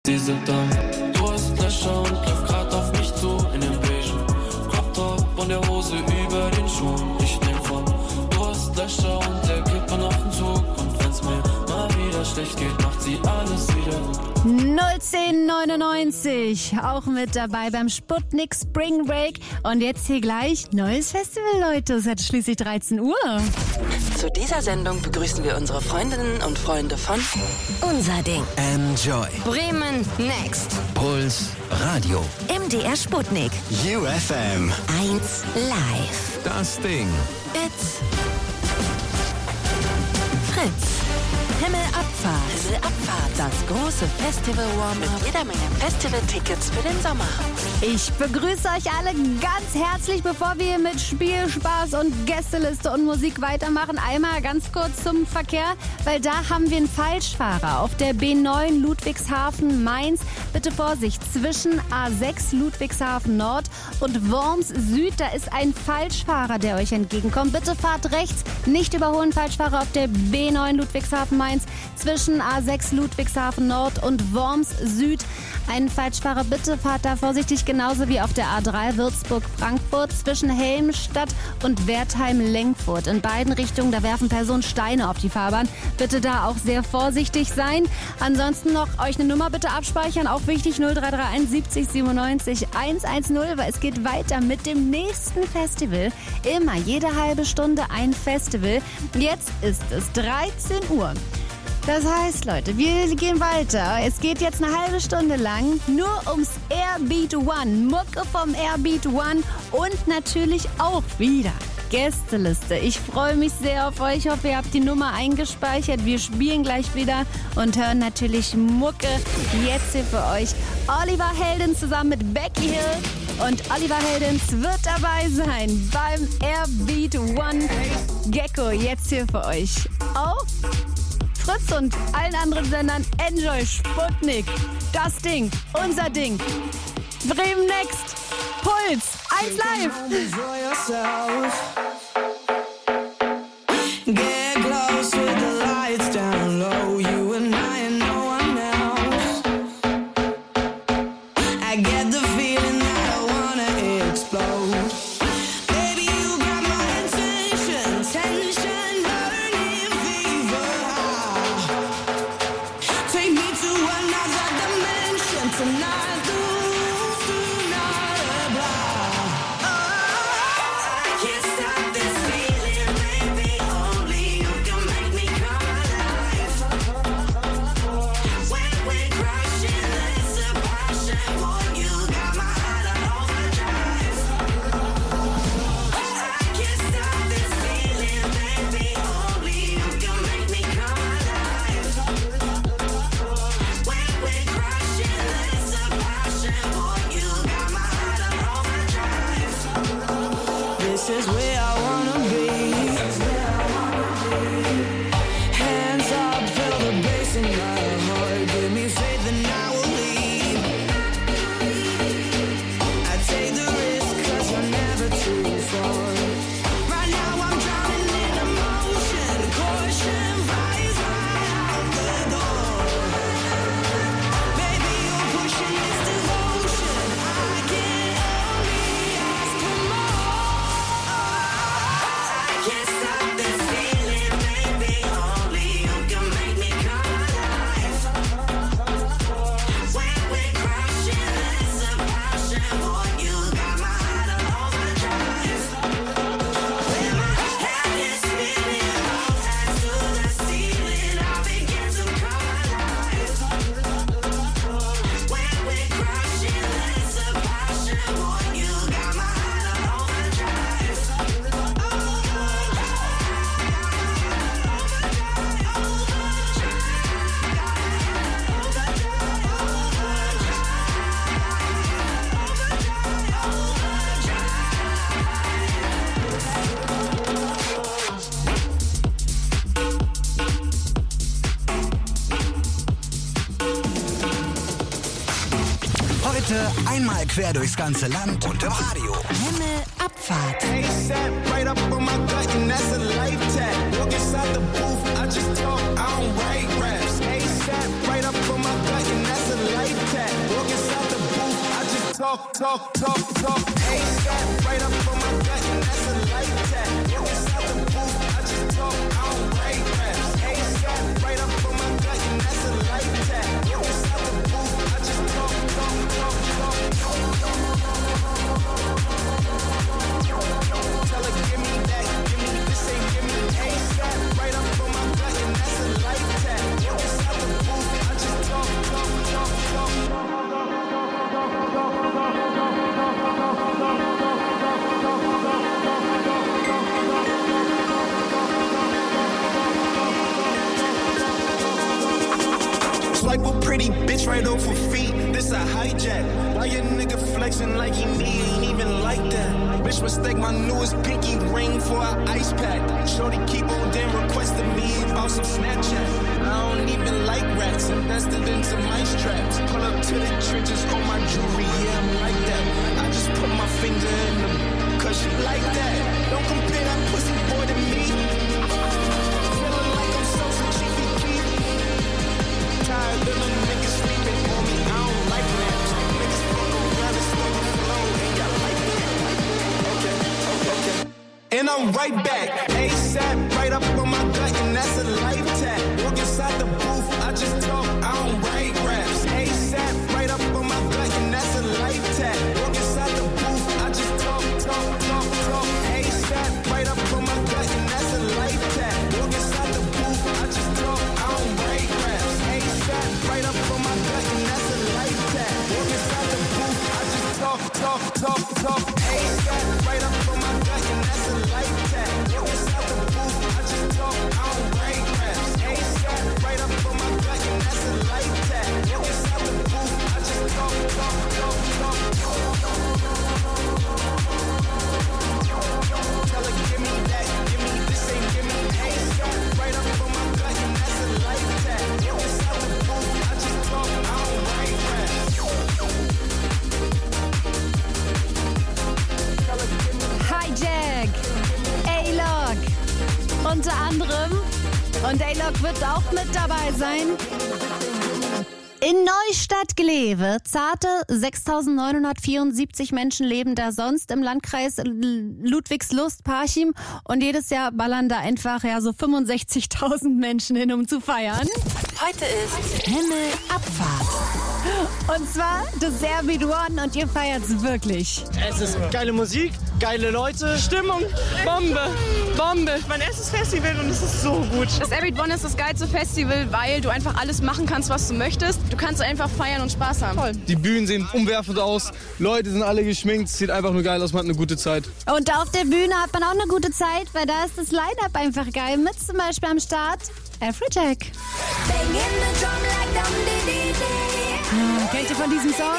Diese Dame, du hast Löcher und läuft grad auf mich zu. In dem beigen Crop Top und der Hose über den Schuhen. Ich nehm von, du hast Löcher und der Kippen auf den Zug. Und wenn's mir mal wieder schlecht geht, macht sie alles wieder gut. 01099, auch mit dabei beim Sputnik Spring Break. Und jetzt hier gleich neues Festival, Leute. Es hat schließlich 13 Uhr. Zu dieser Sendung begrüßen wir unsere Freundinnen und Freunde von Unser Ding, Enjoy, Bremen Next, Puls Radio, MDR Sputnik, UFM, 1 Live, Das Ding, It's Fritz. Himmelabfahrt, das große Festival-Warm mit jeder Menge Festival-Tickets für den Sommer. Ich begrüße euch alle ganz herzlich, bevor wir mit Spiel, Spaß und Gästeliste und Musik weitermachen. Einmal ganz kurz zum Verkehr, weil da haben wir einen Falschfahrer auf der B9 Ludwigshafen-Mainz. Bitte Vorsicht, zwischen A6 Ludwigshafen Nord und Worms Süd, da ist ein Falschfahrer, der euch entgegenkommt. Bitte fahrt rechts, nicht überholen, Falschfahrer auf der B9 Ludwigshafen-Mainz. Zwischen A6 Ludwigshafen Nord und Worms Süd. Ein Falschfahrer, bitte fahrt da vorsichtig, genauso wie auf der A3 Würzburg-Frankfurt zwischen Helmstadt und Wertheim-Lenkfurt. In beiden Richtungen, da werfen Personen Steine auf die Fahrbahn. Bitte da auch sehr vorsichtig sein. Ansonsten noch euch eine Nummer bitte abspeichern, auch wichtig, 0331 70 97 110, weil es geht weiter mit dem nächsten Festival. Immer jede halbe Stunde ein Festival. Jetzt ist es 13 Uhr. Das heißt, Leute, wir gehen weiter. Es geht jetzt eine halbe Stunde lang nur ums Airbeat One. Mucke vom Airbeat One und natürlich auch wieder Gästeliste. Ich freue mich sehr auf euch. Ich hoffe, ihr habt die Nummer eingespeichert. Wir spielen gleich wieder und hören natürlich Mucke jetzt hier für euch. Oliver Heldens zusammen mit Becky Hill. Und Oliver Heldens wird dabei sein beim Airbeat One Gecko. Jetzt hier für euch auf Fritz und allen anderen Sendern. Enjoy Sputnik. Das Ding, unser Ding. Bremen Next. Puls 1 Live. Get close with the lights down low. You and I and no one else. I get the feeling that I wanna explode. Baby, you got my attention, tension, burning fever. Take me to another dimension tonight. The rules do not apply. Oh, I can't stop this feeling, baby. Only you can make me come alive. When we're crashing, it's a passion. Boy, you got my heart on overdrive. I can't stop this feeling, baby. Only you can make me come alive. When we're crashing, it's a passion. Boy, you got my heart on overdrive. This is where I wanna be. Hands up, feel the bass in my heart. Give me faith and I will leave. I take the risk 'cause I'm never too far. Right now I'm drowning in emotion. Caution flies right out the door. Baby, you're pushing this devotion. I can only ask for more. I can't stop this feeling, baby. Only you can make me come alive. When we're crashing, it's a passion. Boy, you got my heart on overdrive. When my head is spinning, all hands to the ceiling, I begin to come alive. When we're crashing, it's a passion. Boy, you got my heart on overdrive. Heute einmal quer durchs ganze Land und im Radio. Himmelabfahrt. ASAP, right up on my gut, and that's a life tag. Walk inside the booth, I just talk, I don't write raps. ASAP, right up on my gut, and that's a life talk. ASAP, right up on my gut, and that's a life tag. Walk inside the booth, I just talk, I don't write raps. ASAP, right up on my gut, and that's a life tag. Walk inside the booth, I just talk. Tell her, give me that, give me this, ain't give me ASAP, right up on my gut, and that's a life tag. Walk inside the booth, I just talk. Swipe a pretty bitch right off her feet. This a hijack. Why your nigga flexing like he me? Ain't even like that. Bitch mistake my newest pinky ring for an ice pack. Shorty keep on damn requesting me about some Snapchat. I don't even like rats. Invested in some mice traps. Pull up to the trenches on my jewelry. Yeah, I'm like that. I just put my finger in them. Cause she like that. Don't compare that pussy boy to me. Feeling like I'm so cheeky. Tired of them niggas sleeping on me. I don't like raps. Niggas fuck around and stole the flow. And y'all like that. Okay. And I'm right back. ASAP, right up on my gut, and that's a life tag. Walk inside the booth, I just talk, I don't write raps. ASAP, right up on my gut, and that's a life tag. Walk inside the booth, I just talk. ASAP, right up on my gut, and that's a life tag. Walk inside the booth, I just talk, I don't write raps. ASAP, right up on my gut, and that's a life tag. Walk inside the booth, I just talk. ASAP, right up on my gut, and that's a life tag. Walk inside the booth, I just talk, I don't write raps. ASAP, right up on my gut, and that's a life tag. Walk inside the booth, I just talk. Tell her, give me that, give me this, ain't give me ASAP, right up on my gut, and that's a life tag. Walk inside the booth, I just talk, I don't write raps. Hijack, A-Log unter anderem. Und A-Log wird auch mit dabei sein. In Neustadt-Glewe, zarte 6.974 Menschen leben da sonst im Landkreis Ludwigslust-Parchim. Und jedes Jahr ballern da einfach so 65.000 Menschen hin, um zu feiern. Heute ist Himmelabfahrt. Und zwar das Airbeat One und ihr feiert's wirklich. Es ist geile Musik, geile Leute, Stimmung, Bombe. Mein erstes Festival und es ist so gut. Das Airbeat One ist das geilste Festival, weil du einfach alles machen kannst, was du möchtest. Du kannst einfach feiern und Spaß haben. Toll. Die Bühnen sehen umwerfend aus, Leute sind alle geschminkt, es sieht einfach nur geil aus, man hat eine gute Zeit. Und auf der Bühne hat man auch eine gute Zeit, weil da ist das Line-Up einfach geil. Mit zum Beispiel am Start Afrojack. Kennt ihr von diesem Song?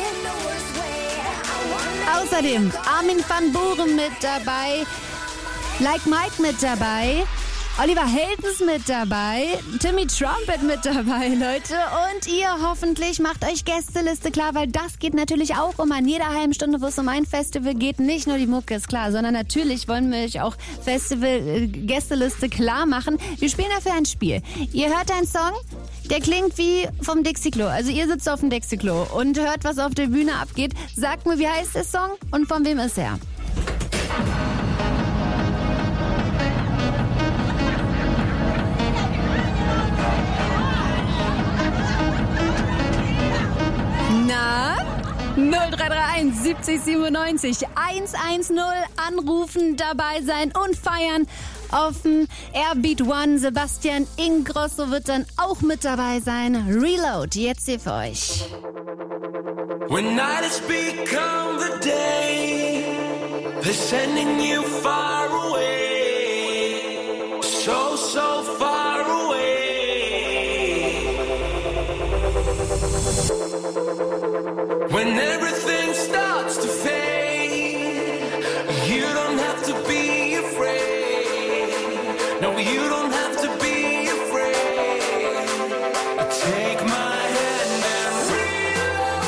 Außerdem Armin van Buuren mit dabei, Like Mike mit dabei, Oliver Heldens mit dabei, Timmy Trumpet mit dabei, Leute. Und ihr hoffentlich macht euch Gästeliste klar, weil das geht natürlich auch um an jeder halben Stunde, wo es um ein Festival geht. Nicht nur die Mucke ist klar, sondern natürlich wollen wir euch auch Festival-Gästeliste klar machen. Wir spielen dafür ein Spiel. Ihr hört einen Song, der klingt wie vom Dixie-Klo. Also ihr sitzt auf dem Dixie-Klo und hört, was auf der Bühne abgeht. Sagt mir, wie heißt der Song und von wem ist er? Na? 0331 70 97 110 anrufen, dabei sein und feiern auf dem Airbeat One. Sebastian Ingrosso wird dann auch mit dabei sein. Reload, jetzt hier für euch. When night has become the day, they're sending you far away, so far away. When everything starts to fade, you don't have to be afraid. No, you don't have to be afraid. Take my hand and reload.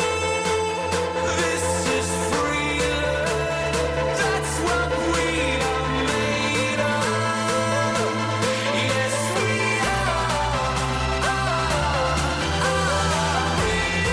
This is free love. That's what we are made of. Yes, we are. Reload.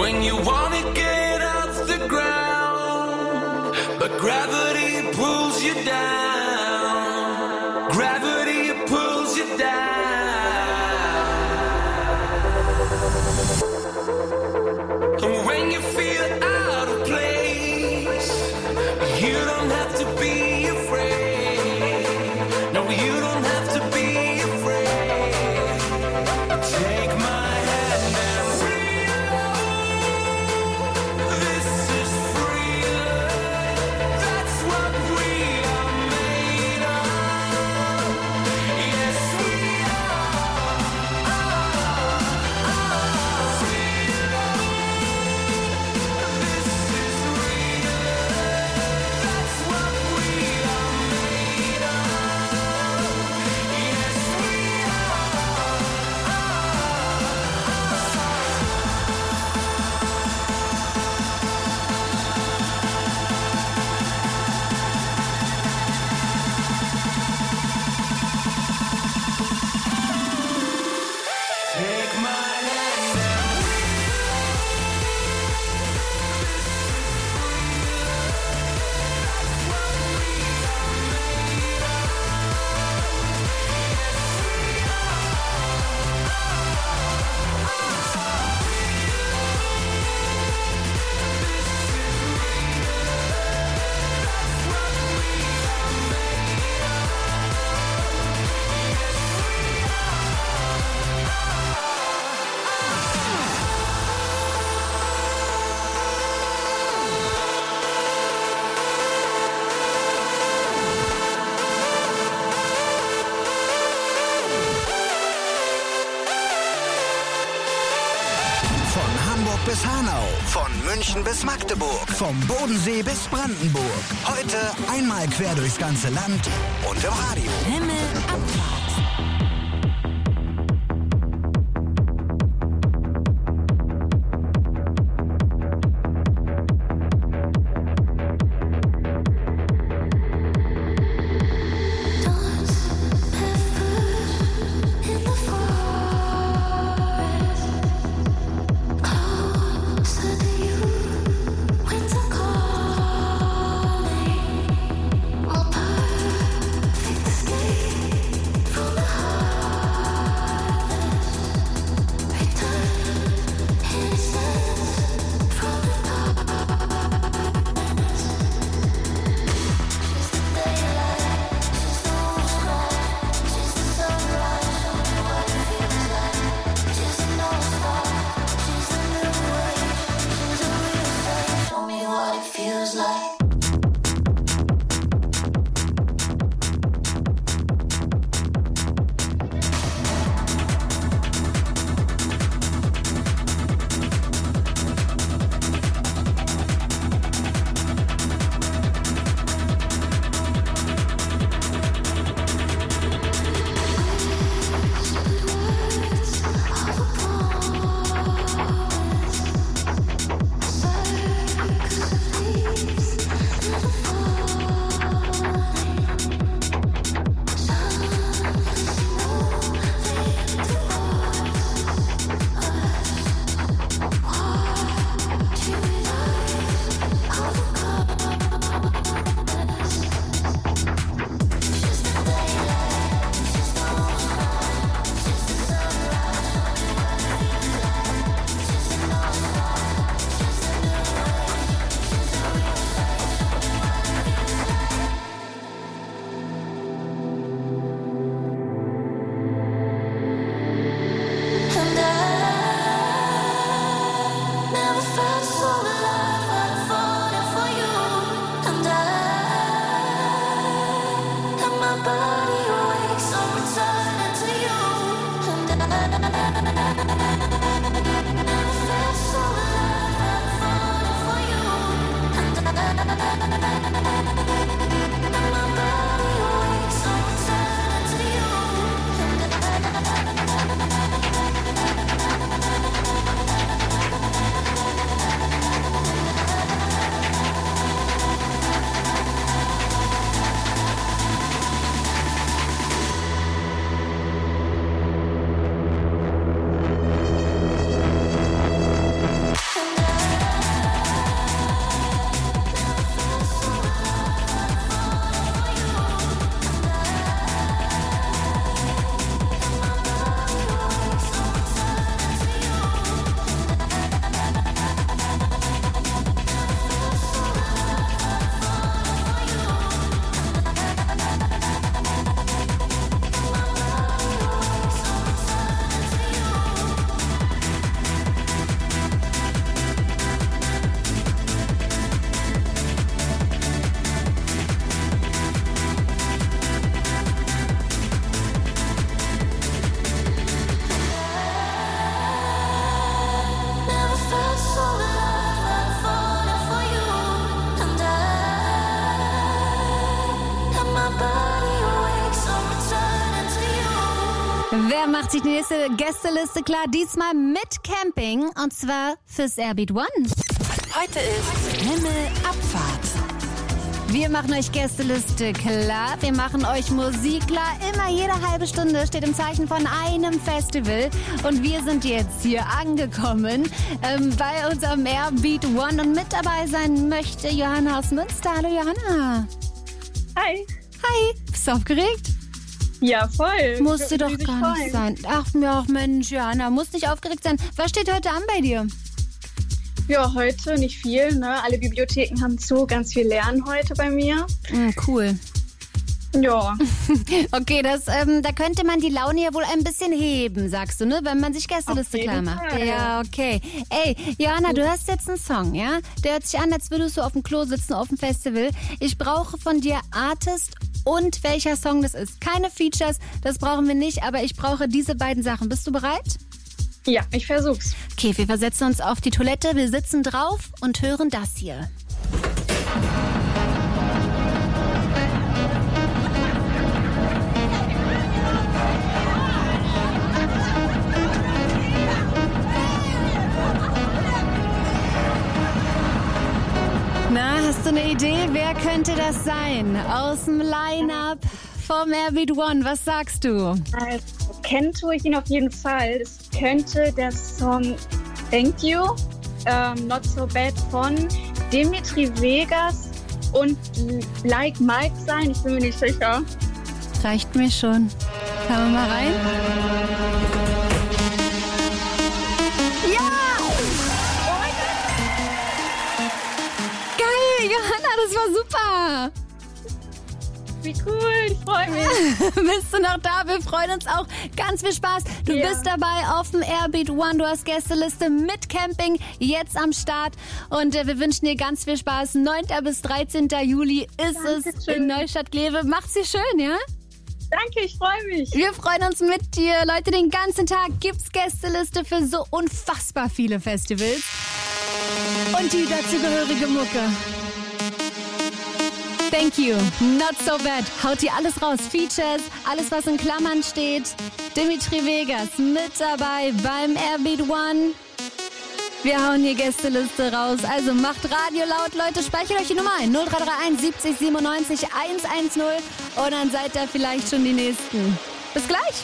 When you wanna get off the ground, but gravity pulls you down. Gravity pulls you down. And when you feel out of place, you don't have to be afraid. No, you don't have to be afraid. Take my hand and this is freedom. That's what we are made of. Yes, we are. Freedom. This is real. That's what we are made of. Yes, we take my hand and Von Hamburg bis Hanau, von München bis Magdeburg, vom Bodensee bis Brandenburg. Heute einmal quer durchs ganze Land und im Radio. Himmelabfahrt. macht sich die nächste Gästeliste klar. Diesmal mit Camping und zwar fürs Airbeat One. Heute ist Himmelabfahrt. Wir machen euch Gästeliste klar, wir machen euch Musik klar. Immer jede halbe Stunde steht im Zeichen von einem Festival. Und wir sind jetzt hier angekommen bei unserem Airbeat One. Und mit dabei sein möchte Johanna aus Münster. Hallo Johanna. Hi. Hi, bist du aufgeregt? Ja, voll. Musste doch gar nicht sein. Ach ja, Mensch, Johanna, musst nicht aufgeregt sein. Was steht heute an bei dir? Ja, heute nicht viel, ne? Alle Bibliotheken haben zu, ganz viel Lernen heute bei mir. Cool. Ja. Okay, da könnte man die Laune ja wohl ein bisschen heben, sagst du, ne? Wenn man sich Gästeliste klar macht. Fall. Ja, okay. Ey, Johanna, du hast jetzt einen Song, ja? Der hört sich an, als würdest du auf dem Klo sitzen auf dem Festival. Ich brauche von dir Artist und welcher Song das ist. Keine Features, das brauchen wir nicht, aber ich brauche diese beiden Sachen. Bist du bereit? Ja, ich versuch's. Okay, wir versetzen uns auf die Toilette, wir sitzen drauf und hören das hier. Na, hast du eine Idee? Wer könnte das sein? Aus dem Line-Up vom Airbeat One, was sagst du? Also, kennen tue ich ihn auf jeden Fall. Es könnte der Song Thank You, Not So Bad von Dimitri Vegas und Like Mike sein. Ich bin mir nicht sicher. Reicht mir schon. Hören wir mal rein? Ja! Oh mein Gott! Geil, Johanna, das war super! Wie cool, ich freue mich. Bist du noch da? Wir freuen uns auch. Ganz viel Spaß. Du bist dabei auf dem Airbeat One. Du hast Gästeliste mit Camping jetzt am Start. Und wir wünschen dir ganz viel Spaß. 9. bis 13. Juli ist es in Neustadt-Glewe. Macht's dir schön, ja? Danke, ich freue mich. Wir freuen uns mit dir. Leute, den ganzen Tag gibt's Gästeliste für so unfassbar viele Festivals. Und die dazugehörige Mucke. Thank you, Not So Bad. Haut hier alles raus. Features, alles was in Klammern steht. Dimitri Vegas mit dabei beim Airbeat One. Wir hauen hier Gästeliste raus. Also macht Radio laut, Leute. Speichert euch die Nummer ein. 0331 70 97 110. Und dann seid ihr vielleicht schon die Nächsten. Bis gleich.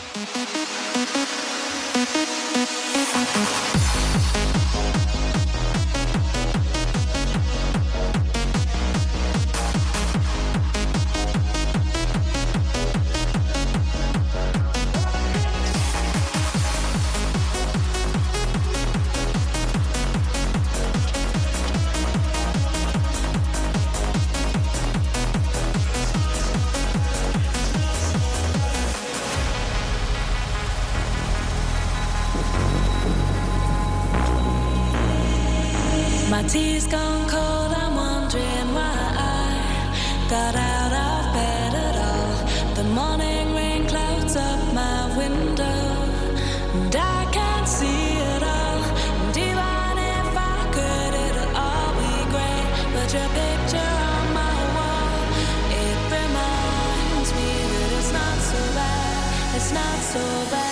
My tea's gone cold, I'm wondering why I got out of bed at all. The morning rain clouds up my window, and I can't see it all. And even if I could, it'll all be great. But your picture on my wall, it reminds me that it's not so bad, it's not so bad.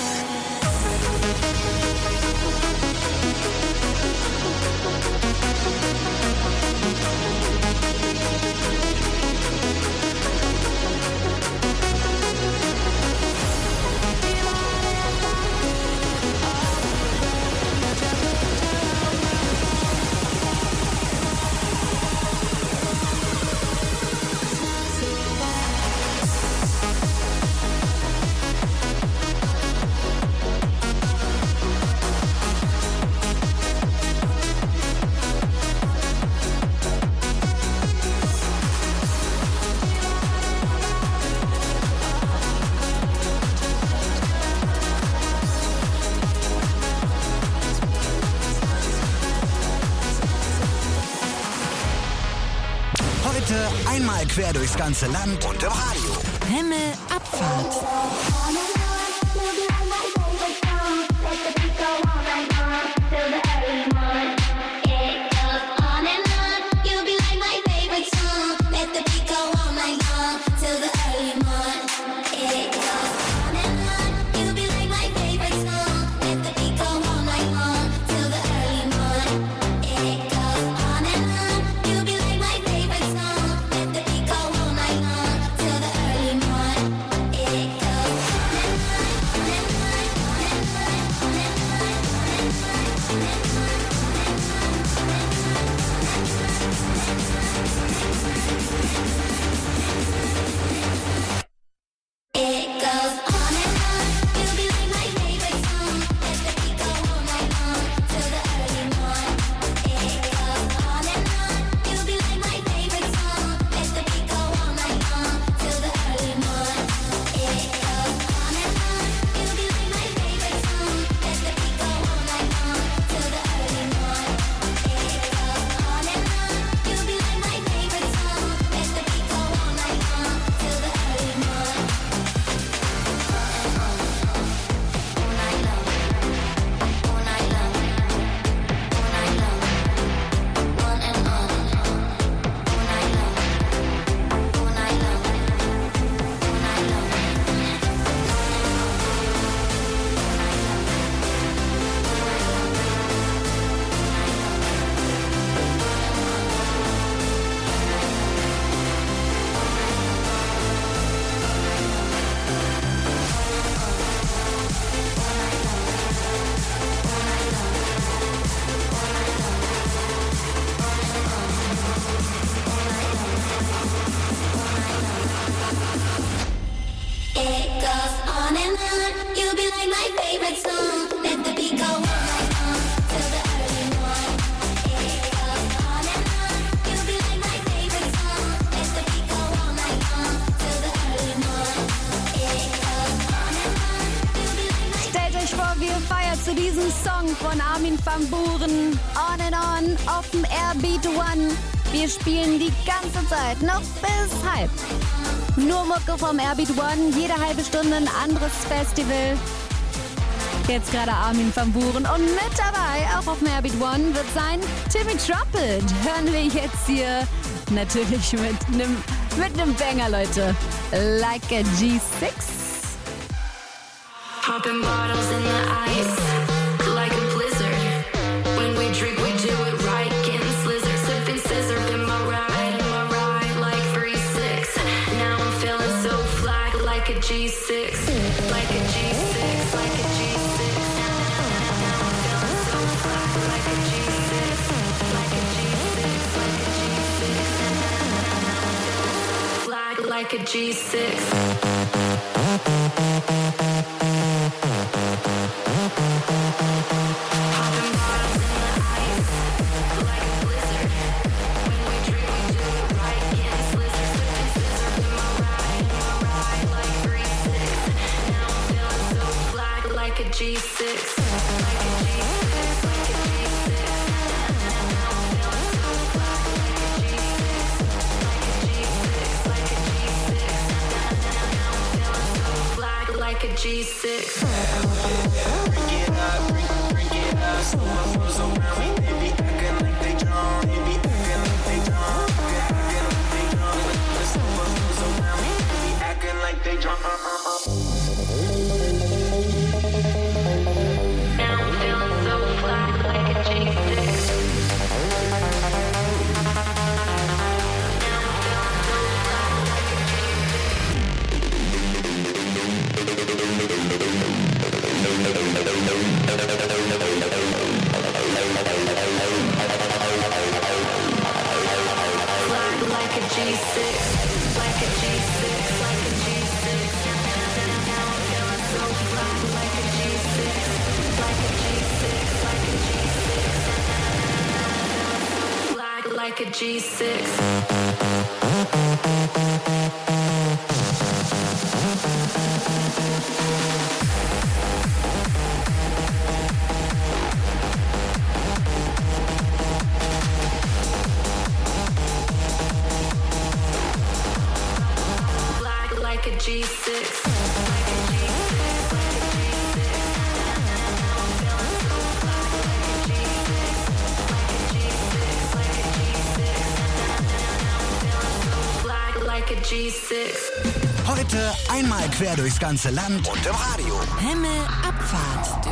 Heute einmal quer durchs ganze Land und im Radio. Himmelabfahrt. Till the early morning, it goes on and on. You'll be like my favorite. wir feiern zu diesem Song von Armin van Buuren. On and On auf dem Airbeat One. Wir spielen die ganze Zeit, noch bis halb. Nur Mucke vom Airbeat One, jede halbe Stunde ein anderes Festival. Jetzt gerade Armin van Buuren und mit dabei, auch auf dem Airbeat One, wird sein Timmy Trumpet. Hören wir jetzt hier natürlich mit einem Banger, Leute. Like a G6. Popping bottles in the ice, like a blizzard. When we drink, we do it right, getting slizzard, sipping scissor in my ride, like 3-6. Now I'm feeling so fly, like a G6, like a G6, like a G6. Now I'm feeling so fly, like a G6, like a G6, like a G6. Fly like a G6. Like a G6. Bring it up, bring it up. So my hoes around me, they be acting like they drunk. They be acting like they drunk. Acting like they drunk. So my hoes around me, they be acting like they drunk. Now I'm feeling so fly, like a G6. Like a G6. Like a G6. Heute einmal quer durchs ganze Land und im Radio. Himmelabfahrt.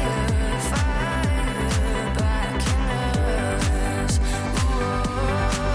Fire back in us. Ooh.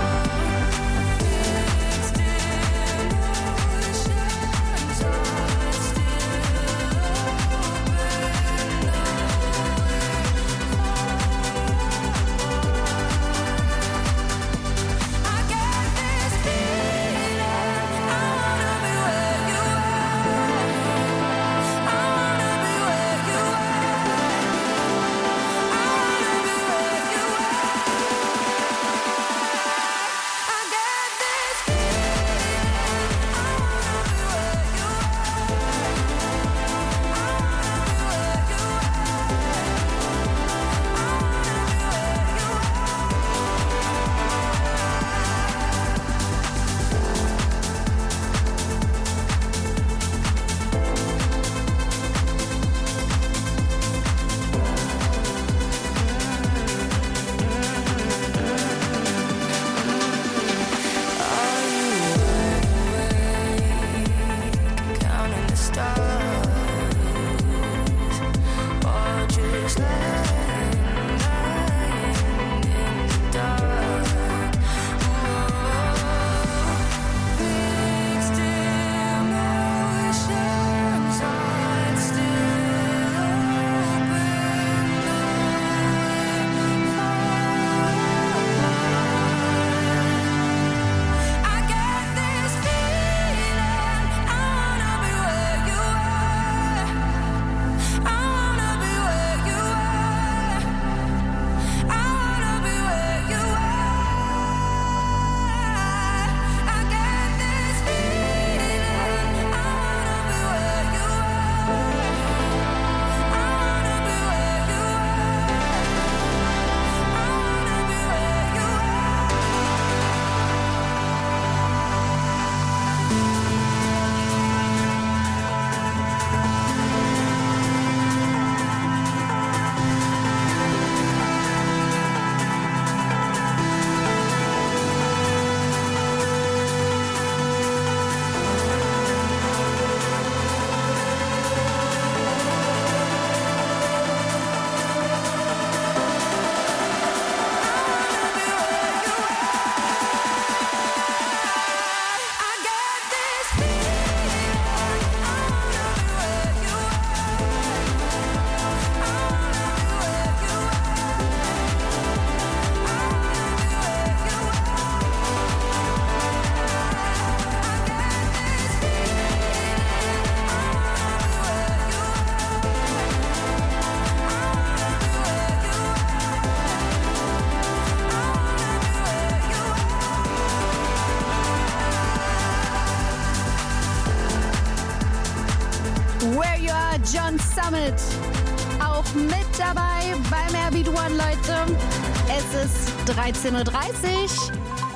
John Summit auch mit dabei beim Airbeat One, Leute. Es ist 13.30 Uhr.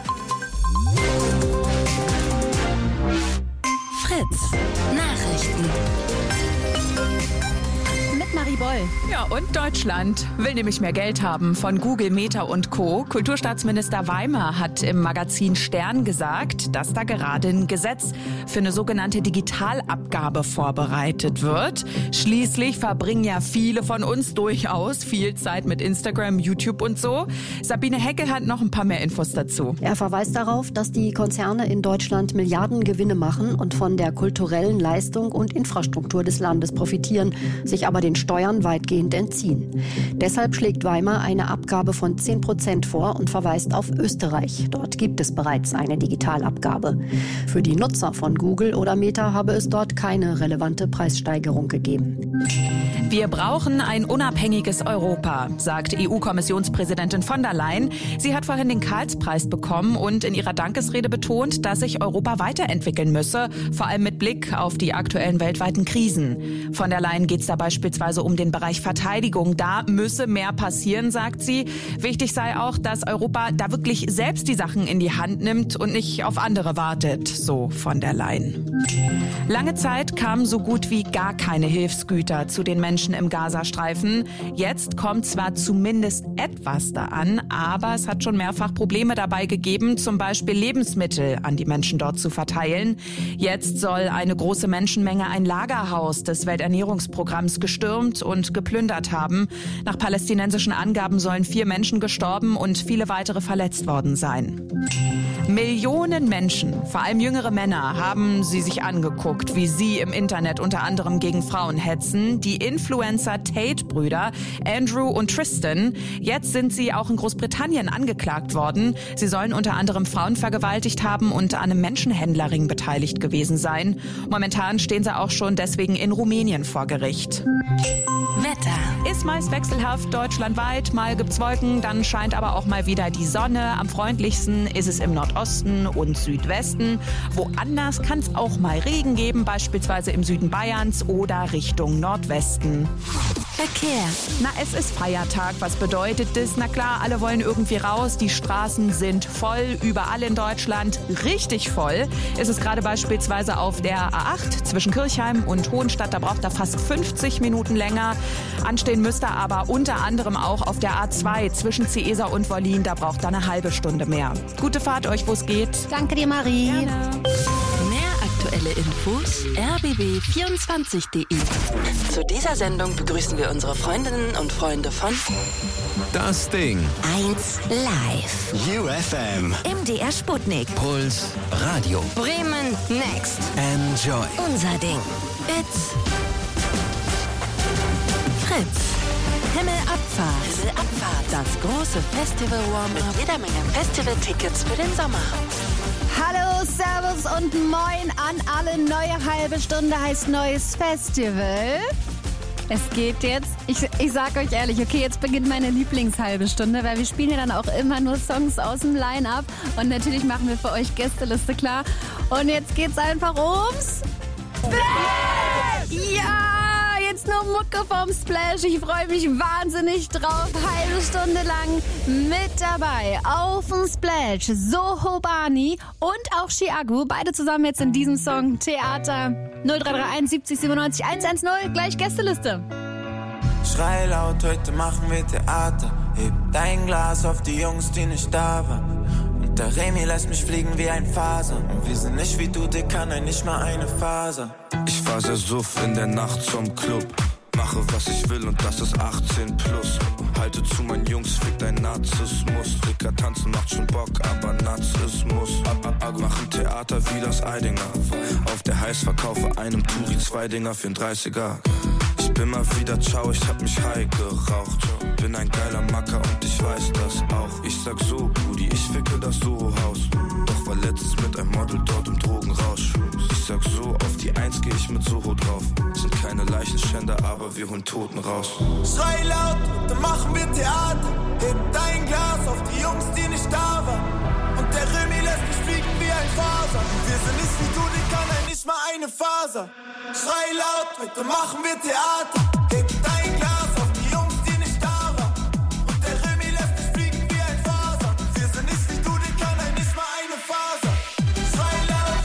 Fritz Nachrichten. Mit Marie Boll. Ja, und Deutschland will nämlich mehr Geld haben von Google, Meta und Co. Kulturstaatsminister Weimer hat im Magazin Stern gesagt, dass da gerade ein Gesetz für eine sogenannte Digitalabgabe vorbereitet wird. Schließlich verbringen ja viele von uns durchaus viel Zeit mit Instagram, YouTube und so. Sabine Heckel hat noch ein paar mehr Infos dazu. Er verweist darauf, dass die Konzerne in Deutschland Milliardengewinne machen und von der kulturellen Leistung und Infrastruktur des Landes profitieren, sich aber den Steuern weitgehend entziehen. Deshalb schlägt Weimer eine Abgabe von 10% vor und verweist auf Österreich. Dort gibt es bereits eine Digitalabgabe. Für die Nutzer von Google oder Meta habe es dort keine relevante Preissteigerung gegeben. Wir brauchen ein unabhängiges Europa, sagt EU-Kommissionspräsidentin von der Leyen. Sie hat vorhin den Karlspreis bekommen und in ihrer Dankesrede betont, dass sich Europa weiterentwickeln müsse, vor allem mit Blick auf die aktuellen weltweiten Krisen. Von der Leyen geht es da beispielsweise um den Bereich Verteidigung. Da müsse mehr passieren, sagt sie. Wichtig sei auch, dass Europa da wirklich selbst die Sachen in die Hand nimmt und nicht auf andere wartet, so von der Leyen. Lange Zeit kamen so gut wie gar keine Hilfsgüter zu den Menschen im Gazastreifen. Jetzt kommt zwar zumindest etwas da an, aber es hat schon mehrfach Probleme dabei gegeben, zum Beispiel Lebensmittel an die Menschen dort zu verteilen. Jetzt soll eine große Menschenmenge ein Lagerhaus des Welternährungsprogramms gestürmt und geplündert haben. Nach palästinensischen Angaben sollen 4 Menschen gestorben und viele weitere verletzt worden sein. Millionen Menschen, vor allem jüngere Männer, haben sie sich angeguckt, wie sie im Internet unter anderem gegen Frauen hetzen. Die Influencer-Tate-Brüder Andrew und Tristan. Jetzt sind sie auch in Großbritannien angeklagt worden. Sie sollen unter anderem Frauen vergewaltigt haben und an einem Menschenhändlerring beteiligt gewesen sein. Momentan stehen sie auch schon deswegen in Rumänien vor Gericht. Wetter. Ist meist wechselhaft deutschlandweit. Mal gibt's Wolken, dann scheint aber auch mal wieder die Sonne. Am freundlichsten ist es im Nordosten und Südwesten. Woanders kann es auch mal Regen geben, beispielsweise im Süden Bayerns oder Richtung Nordwesten. Verkehr. Na, es ist Feiertag. Was bedeutet das? Na klar, alle wollen irgendwie raus. Die Straßen sind voll, überall in Deutschland. Richtig voll. Es ist gerade beispielsweise auf der A8 zwischen Kirchheim und Hohenstadt. Da braucht er fast 50 Minuten länger. Anstehen müsste aber unter anderem auch auf der A2 zwischen Ciesa und Wollin. Da braucht er eine halbe Stunde mehr. Gute Fahrt euch, wo es geht. Danke dir, Marie. Gerne. Mehr aktuelle Infos rbb24.de. Zu dieser Sendung begrüßen wir unsere Freundinnen und Freunde von Das Ding. 1 Live. UFM. MDR Sputnik. Puls. Radio. Bremen Next. Enjoy. Unser Ding. It's Fritz. Himmelabfahrt. Himmelabfahrt. Das große Festival-Warm-Up. Mit jeder Menge Festival-Tickets für den Sommer. Hallo, Servus und Moin an alle. Neue halbe Stunde heißt neues Festival. Es geht jetzt, ich sag euch ehrlich, okay, jetzt beginnt meine Lieblingshalbe Stunde, weil wir spielen ja dann auch immer nur Songs aus dem Line-Up und natürlich machen wir für euch Gästeliste klar. Und jetzt geht's einfach ums Splash! Ja, jetzt nur Mucke vom Splash. Ich freue mich wahnsinnig drauf. Halbe Stunde lang mit dabei auf dem Splash. Soho Bani und auch Chiago. Beide zusammen jetzt in diesem Song Theater. 0331 70 97 110. Gleich Gästeliste. Schrei laut, heute machen wir Theater. Heb dein Glas auf die Jungs, die nicht da waren. Und der Remi lässt mich fliegen wie ein Faser. Und wir sind nicht wie du, der kann nicht mal eine Faser. Ich fahr sehr suff in der Nacht zum Club. Mache was ich will und das ist 18 plus. Halte zu, mein Jungs, fick dein Narzissmus. Dicker tanzen macht schon Bock, aber Narzissmus. Machen Theater wie das Eidinger. Auf der Heiß verkaufe einem Touri 2 Dinger für ein 30er. Ich bin mal wieder ciao, ich hab mich high geraucht. Bin ein geiler Macker und ich weiß das auch. Ich sag so, Brudi, ich ficke das Soho-Haus. Doch war letztens mit einem Model dort im Drogenrausch. Ich sag so, auf die 1 geh ich mit Soho drauf. Sind keine Leichenschänder, aber wir holen Toten raus. Schrei laut, dann machen wir Theater. Heb dein Glas auf die Jungs, die nicht da waren. Und der Remi lässt mich fliegen wie ein Faser. Wir sind nicht wie du, die kann nicht nicht mal eine Faser. Schrei laut, heute machen wir Theater. Heb dein Glas auf die Jungs, die nicht da waren. Und der Remy lässt dich fliegen wie ein Faser. Wir sind nicht wie du, den kann er nicht mal eine Faser. Schrei laut,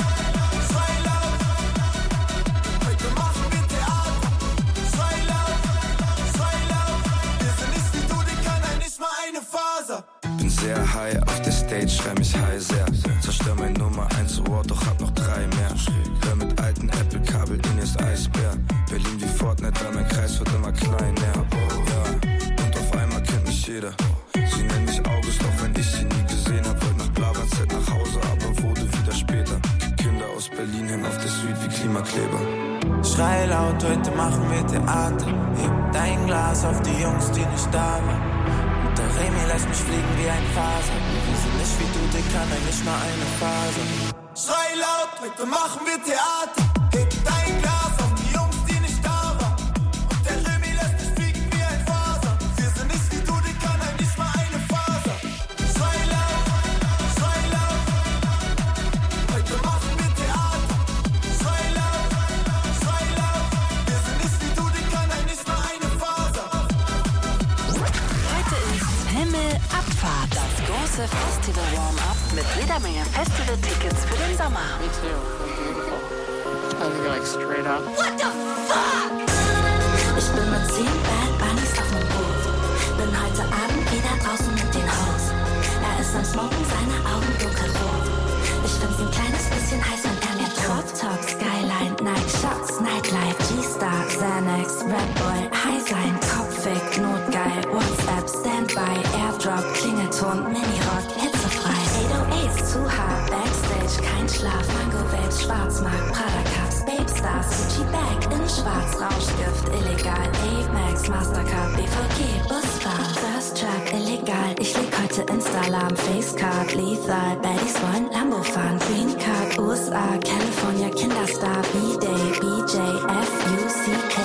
heute machen wir Theater. Schrei laut, wir sind nicht wie du, den kann er nicht mal eine Faser. Bin sehr high auf der Stage, schrei mich high sehr. Zerstör mein Nummer 1 Award, doch hab noch 3 mehr. Hör mit alten Apple-Kabel, in ist Eisbär. Berlin wie Fortnite, weil mein Kreis wird immer kleiner. Ja, und auf einmal kennt mich jeder. Sie nennen mich August, auch wenn ich sie nie gesehen hab. Wollt nach Blaberzeit nach Hause, aber wurde wieder später. Kinder aus Berlin hängen auf der Suite wie Klimakleber. Schrei laut, heute machen wir Theater. Heb dein Glas auf die Jungs, die nicht da waren. Und der Remy lässt mich fliegen wie ein Faser. Wir sind nicht wie du, den kann er nicht mal eine Faser. Schrei laut, heute machen wir Theater. Heb dein Glas auf die Jungs, die nicht da waren. Und der Remy lässt mich fliegen wie ein Faser. Wir sind nicht wie du, den kann er nicht mal eine Faser. Schrei laut, heute machen wir Theater. Schrei laut, wir sind nicht wie du, den kann er nicht mal eine Faser. Heute ist Himmelabfahrt. Das große Festival-Warm-Up mit jeder Menge Festival-Tickets für den Sommer. Me too. I think like straight up. What the fuck? Ich bin mit 10 Bad Bunnies auf dem Boot. Bin heute Abend wieder draußen mit den Hoes. Er ist am Smoken, seine Augen dunkelrot. Ich find's ein kleines bisschen heiß, wenn er mir droht. Top, Skyline, Night Shots, Nightlife, G-Star, Xanax, Red Boy, High sein, Kopfweg, Notgeil, WhatsApp, Standby, Airdrop, Klingelton, Mini-Rock, hitzefrei. 808s, zu hart, Backstage, kein Schlaf, Mango Vapes, Schwarzmarkt, Prada Cups, Babe Stars, Gucci Bag, in Schwarz, Rauschgift, illegal, Amex, Mastercard, BVG, Busfahren, First Truck, illegal, ich leg heute Insta-Alarm, Facecard, Lethal, Baddies wollen Lambo fahren, Green Card, USA, California, Kinderstar, B-Day, BJ, F-U-C-K.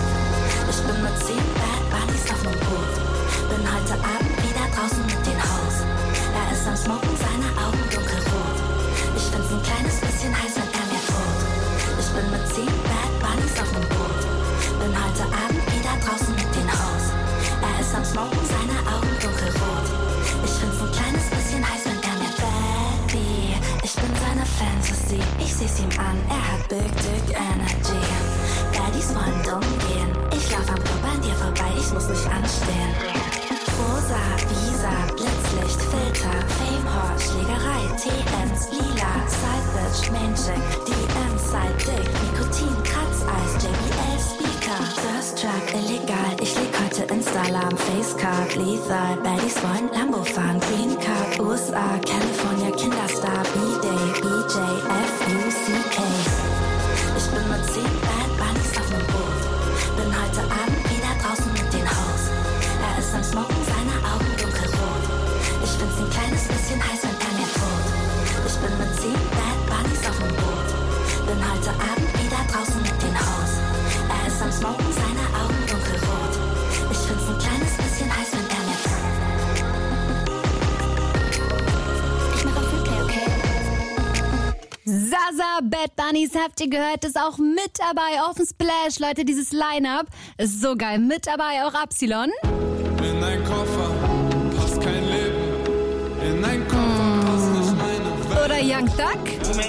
Ich bin mit 10 Bad Bunnies auf dem Boot, bin heute Abend wieder draußen mit den Hoes. Er ist am Smoken, seine Augen dunkelrot. Ich find's ein kleines bisschen heiß, wenn er mir droht. Ich bin mit 10 Bad Bunnies auf dem Boot, bin heute Abend wieder draußen mit den Hoes. Er ist am Smoken, seine Augen dunkelrot. Ich find's ein kleines bisschen heiß, wenn er mir Baby. Ich bin seine Fantasy, ich seh's ihm an, er hat Big Dick Energy. Baddies wollen dumm gehen, ich lauf am Club an dir vorbei, ich muss nicht anstehen. Rosa, Visa, Blitzlicht, Filter, Fame, Hort, Schlägerei, TMs, Lila, Sidebitch, Maincheck, DM, Side Dick, Nikotin, Kratzeis, JBL, Speaker, First Truck, illegal, ich leg heute Insta-Alarm, Facecard, Lethal, Baddies wollen Lambo fahren, Green Card, USA, California, Kinderstar, B-Day, BJ, F-U-C-K. Ich bin mit 10 Bad Bunnies auf dem Boot, bin heute Abend wieder draußen mit den Hoes. Er ist am Smoken, seine Augen dunkelrot. Ich find's ein kleines bisschen heiß, wenn er mir droht. Ich bin mit 10 Bad Bunnies auf dem Boot, bin heute Abend wieder draußen mit den Hoes. Er ist am Smoken, seine Augen dunkelrot. Ich find's ein kleines bisschen heiß, wenn er mir droht. Ich mach auf Replay, okay? Zaza, Bad Bunnies, habt ihr gehört, ist auch mit dabei auf dem Splash, Leute, dieses Line-Up ist so geil. Mit dabei auch Absilon. In dein Koffer passt kein Leben, in dein Koffer passt nicht meine Welt. Oder Young Thug.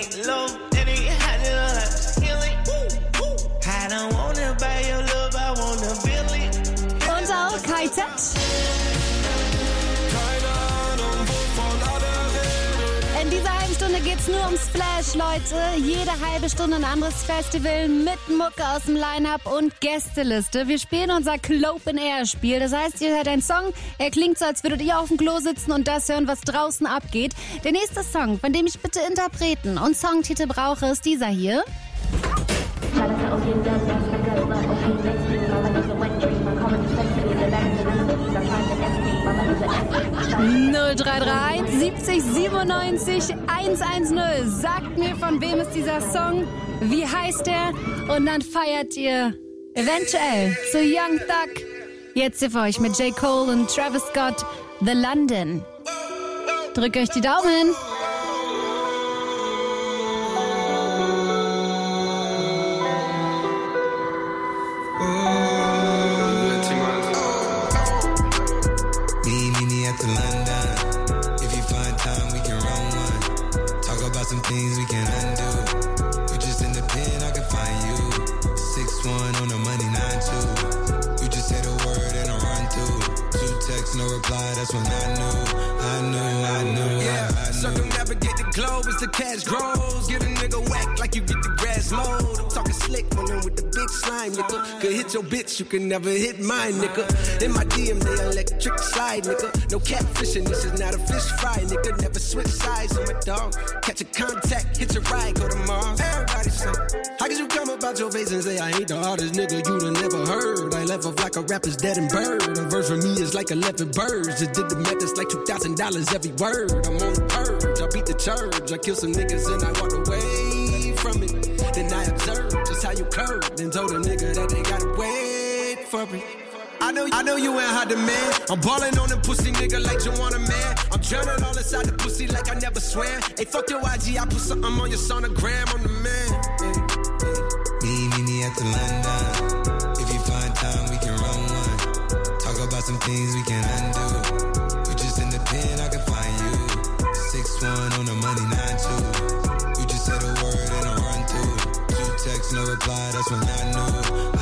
Und auch Kai Z. In dieser halben Stunde geht's nur um Splash, Leute. Jede halbe Stunde ein anderes Festival mit Mucke aus dem Line-Up und Gästeliste. Wir spielen unser Clope in Air Spiel. Das heißt, ihr hört einen Song, er klingt so, als würdet ihr auf dem Klo sitzen und das hören, was draußen abgeht. Der nächste Song, von dem ich bitte Interpreten und Songtitel brauche, ist dieser hier. 0331 70 97 110. Sagt mir, von wem ist dieser Song, wie heißt er und dann feiert ihr eventuell zu Young Thug. Jetzt hier für euch mit J. Cole und Travis Scott, The London. Drückt euch die Daumen. some things we can undo. You just in the pen, I can find you. 6'1" on the money, 9'2". You just say the word and I run through. 2 texts, no reply, that's when I knew. Yeah, circumnavigate the globe as the cash grows. Get a nigga whack like you get the grass mowed. I'm talking slick, rolling with the big slime, nigga. Could hit your bitch, you can never hit mine, nigga. In my DM, they electric slide, nigga. No catfishing, this is not a fish fry, nigga. Never switch sides on my dog. Catch a contact, hit your ride, go to Mars. Everybody say, how could you come about your face and say I ain't the hardest nigga you'd have never heard? I left off like a rapper's dead and bird. A verse for me is like 11 birds. Just did the math, it's like $2,000 every word. I'm on the purge, I beat the church. I kill some niggas and I walked away from it. Then I observed just how you curved and told a nigga that they gotta wait for me. I know you ain't hot demand. I'm ballin' on them pussy nigga like you want a man. I'm drowning all inside the pussy like I never swam. Hey, fuck your IG, I put something on your sonogram. I'm the man. Meet me at the London. If you find time, we can run one. Talk about some things we can undo. You just in the pen, I can find you. 6'1" on the money, 9'2". You just say the word and I run through. 2 texts, no reply, that's when I knew.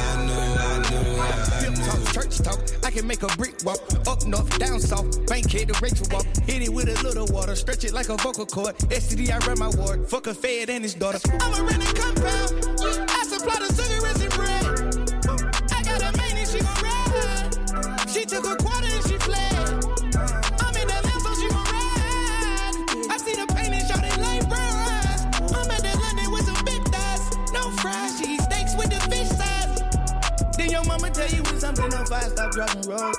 Church talk, I can make a brick walk. Up north, down south, Bankhead to Rachel walk. Hit it with a little water, stretch it like a vocal cord. STD, I run my ward, fuck a fed and his daughter. I'm a rented compound, I supply the cigarettes and bread. I got a main and she gon' ride. She took a quarter and she fled. I'm in the left so she gon' ride. I see the pain and shot it like bros. I'm at the London with some big thighs. No fried cheese steaks with the fish size. Then your mama tell you when something on fire, stop, drop, and roll.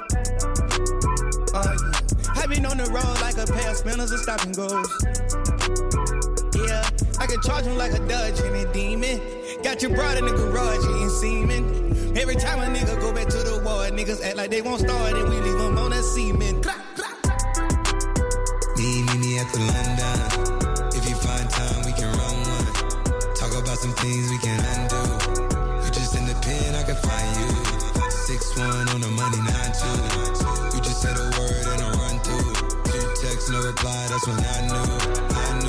Yeah. I been on the road like a pair of spinners and stop and goes. Yeah, I can charge him like a Dodge and a demon. Got your broad in the garage eating semen. Every time a nigga go back to the war, niggas act like they won't start and we leave them on that semen. Meet me at the London. If you find time, we can run one. Talk about some things we can undo. You just in the pen, I can find you. 6'1" on the money, 9'2". You just say the word and I run through. 2 texts, no reply, that's when I knew.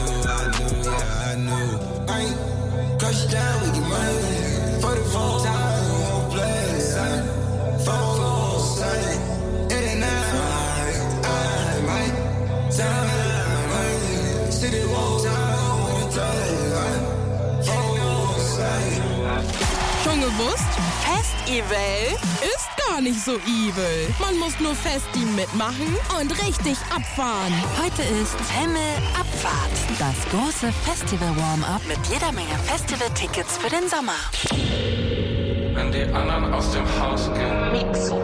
I ain't crush down, we get money. For the phone time, whole place. Phone, son. It ain't now. I might time. City won't time. Phone, son. Schon gewusst? Festival ist gar nicht so evil. Man muss nur Festi mitmachen und richtig abfahren. Heute ist Himmelabfahrt. Das große Festival-Warm-Up mit jeder Menge Festival-Tickets für den Sommer. Wenn die anderen aus dem Haus gehen. Mixo.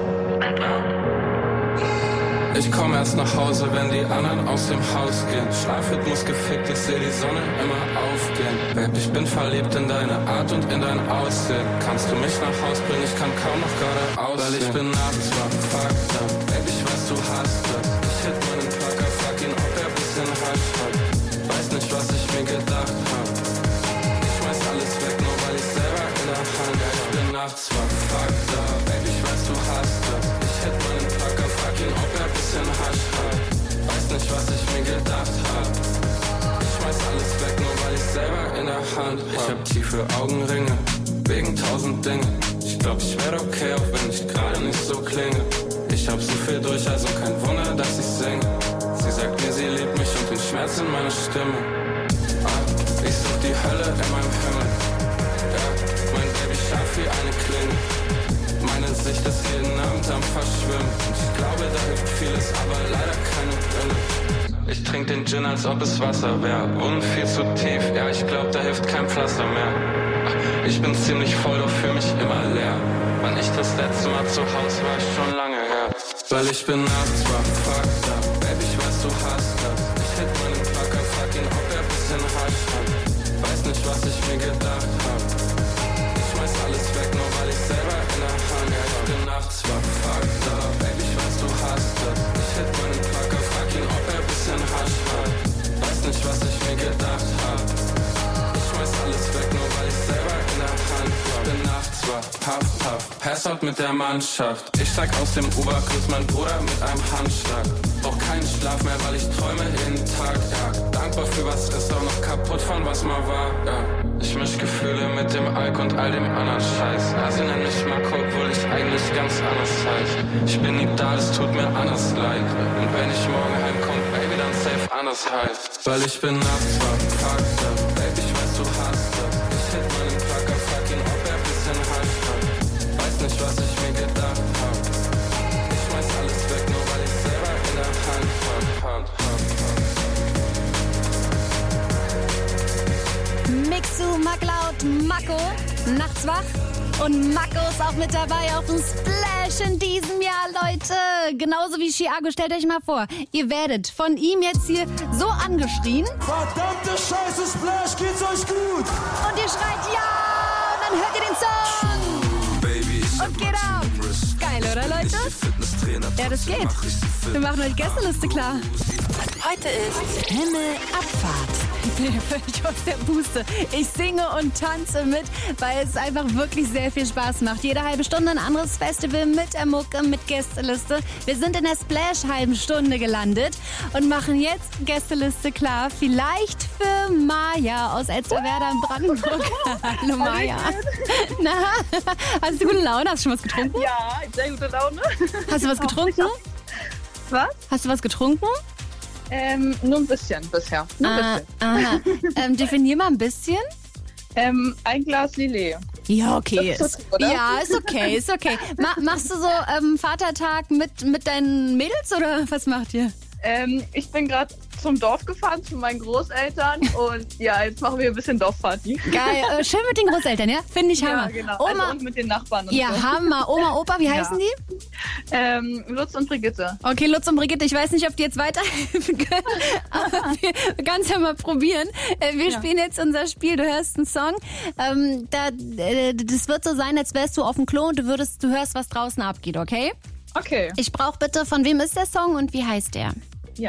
Ich komm erst nach Hause, wenn die anderen aus dem Haus gehen. Schlafrhythmus gefickt, ich seh die Sonne immer aufgehen. Babe, ich bin verliebt in deine Art und in dein Aussehen. Kannst du mich nach Haus bringen? Ich kann kaum noch geradeaus sehen. Weil ich bin nachts wach, fucked up. Babe, ich weiß, du hast das. Ich hit meinen Packer, frag ihn, ob er bisschen Hasch hat. Weiß nicht, was ich mir gedacht hab. Ich schmeiß alles weg, nur weil ich selber in der Hand. Ja, ich bin nachts wach, fucked up. Babe, ich weiß, du hast das. Ich hit meinen Packer, frag ihn, ob er bisschen Hasch hat. Weiß nicht, was ich mir gedacht hab. Ich schmeiß alles weg, nur weil ich selber in der Hand hab. Ich hab tiefe Augenringe, wegen 1000 Dinge. Ich glaub, ich werd okay, auch wenn ich gerade nicht so klinge. Ich hab so viel durch, also kein Wunder, dass ich singe. Sie sagt mir, sie liebt mich und den Schmerz in meiner Stimme. Ich such die Hölle in meinem Himmel. Ja, mein Baby scharf wie eine Klinge. Meine Sicht ist jeden Abend am Verschwimmen. Und ich glaube, da hilft vieles, aber leider keine Brille. Ich trink den Gin, als ob es Wasser wär. Wunden viel zu tief, ja, ich glaub, da hilft kein Pflaster mehr. Ich bin ziemlich voll, doch fühl mich immer leer. Wann ich das letzte Mal zu Hause war, ist schon lange her. Weil ich bin nachts wach, fucked up. Baby, ich weiß, du hast das. Ich hit meinen Packer, frag ihn, ob er bisschen Hasch hat. Weiß nicht, was ich mir gedacht hab. Ich schmeiß alles weg, nur weil ich selber in der Hand. Ja, ich bin nachts wach, fucked up. Baby, ich weiß, du hast das. Ich hit meinen Packer, frag ihn, ob er bisschen Hasch hat. Weiß nicht, was ich mir gedacht hab. Ich schmeiß alles weg, nur weil ich selber in der Hand war. Bin nachts wach, puff, puff, pass out mit der Mannschaft. Ich steig aus dem Uber, küss mein Bruder mit einem Handschlag. Brauch keinen Schlaf mehr, weil ich träume jeden Tag, ja. Dankbar für was ist, auch noch kaputt von was mal war, ja. Ich misch Gefühle mit dem Alk und all dem anderen Scheiß. Ja, sie nennen mich Marco, obwohl ich eigentlich ganz anders heiß. Ich bin nicht da, es tut mir anders leid. Und wenn ich morgen heimkomm, Baby, dann safe anders heißt. Weil ich bin nachts wach, fucked up, Baby, ich weiß, du hast das. Ich hit meinen Placker, frag ihn, ob er bisschen Hasch hat. Weiß nicht, was ich mir gedacht hab. Ich schmeiß alles weg, nur weil ich selber in der Hand hab. Mixu, Maclaut, Mako, nachts wach. Und Mako ist auch mit dabei auf dem Splash in diesem Jahr, Leute. Genauso wie Chiago, stellt euch mal vor. Ihr werdet von ihm jetzt hier so angeschrien. Verdammte Scheiße, Splash, geht's euch gut? Und ihr schreit ja, und dann hört ihr den Song. Baby, ich und geht ab. Geil, oder Leute? Ja, das geht. Wir machen heute Gästeliste klar. Heute ist Himmelabfahrt. Ich bin ja völlig aus der Puste. Ich singe und tanze mit, weil es einfach wirklich sehr viel Spaß macht. Jede halbe Stunde ein anderes Festival mit der Mucke, mit Gästeliste. Wir sind in der Splash-halben Stunde gelandet und machen jetzt Gästeliste klar. Vielleicht für Maja aus Elsterwerda in Brandenburg. Hallo Maja. Na, hast du gute Laune? Hast du schon was getrunken? Ja, sehr gute Laune. Hast du was getrunken? Was? Hast du was getrunken? Nur ein bisschen bisher. Nur ein bisschen. Aha. Definier mal ein bisschen. Ein Glas Lillet. Ja, okay. Das ist okay, oder? Ja, ist okay, ist okay. Machst du so Vatertag mit deinen Mädels oder was macht ihr? Ich bin gerade zum Dorf gefahren, zu meinen Großeltern und ja, jetzt machen wir ein bisschen Dorfparty. Geil, schön mit den Großeltern, ja? Finde ich Hammer. Ja, genau. Oma, also und mit den Nachbarn und ja, so. Hammer. Oma, Opa, wie heißen die? Lutz und Brigitte. Okay, Lutz und Brigitte, ich weiß nicht, ob die jetzt weiterhelfen können, aber wir können es ja mal probieren. Wir spielen jetzt unser Spiel, du hörst einen Song. Das wird so sein, als wärst du auf dem Klo und du hörst, was draußen abgeht, okay? Okay. Ich brauche bitte, von wem ist der Song und wie heißt der? Ja.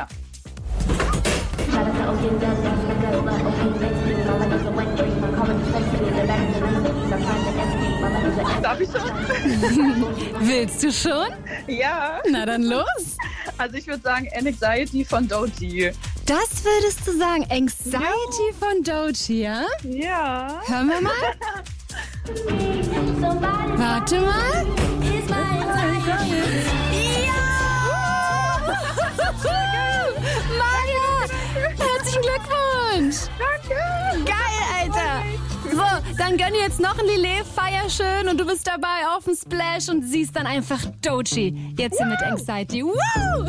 Darf ich schon? Willst du schon? Ja. Na dann los. Also ich würde sagen Anxiety von Doji. Das würdest du sagen? Anxiety von Doji, ja? Ja. Hören wir mal. Warte mal. Maja! Herzlichen Glückwunsch! Danke! Geil, Alter! So, dann gönn dir jetzt noch ein Lillet, feier schön und du bist dabei auf dem Splash und siehst dann einfach Doji. Jetzt hier mit Anxiety. Woo!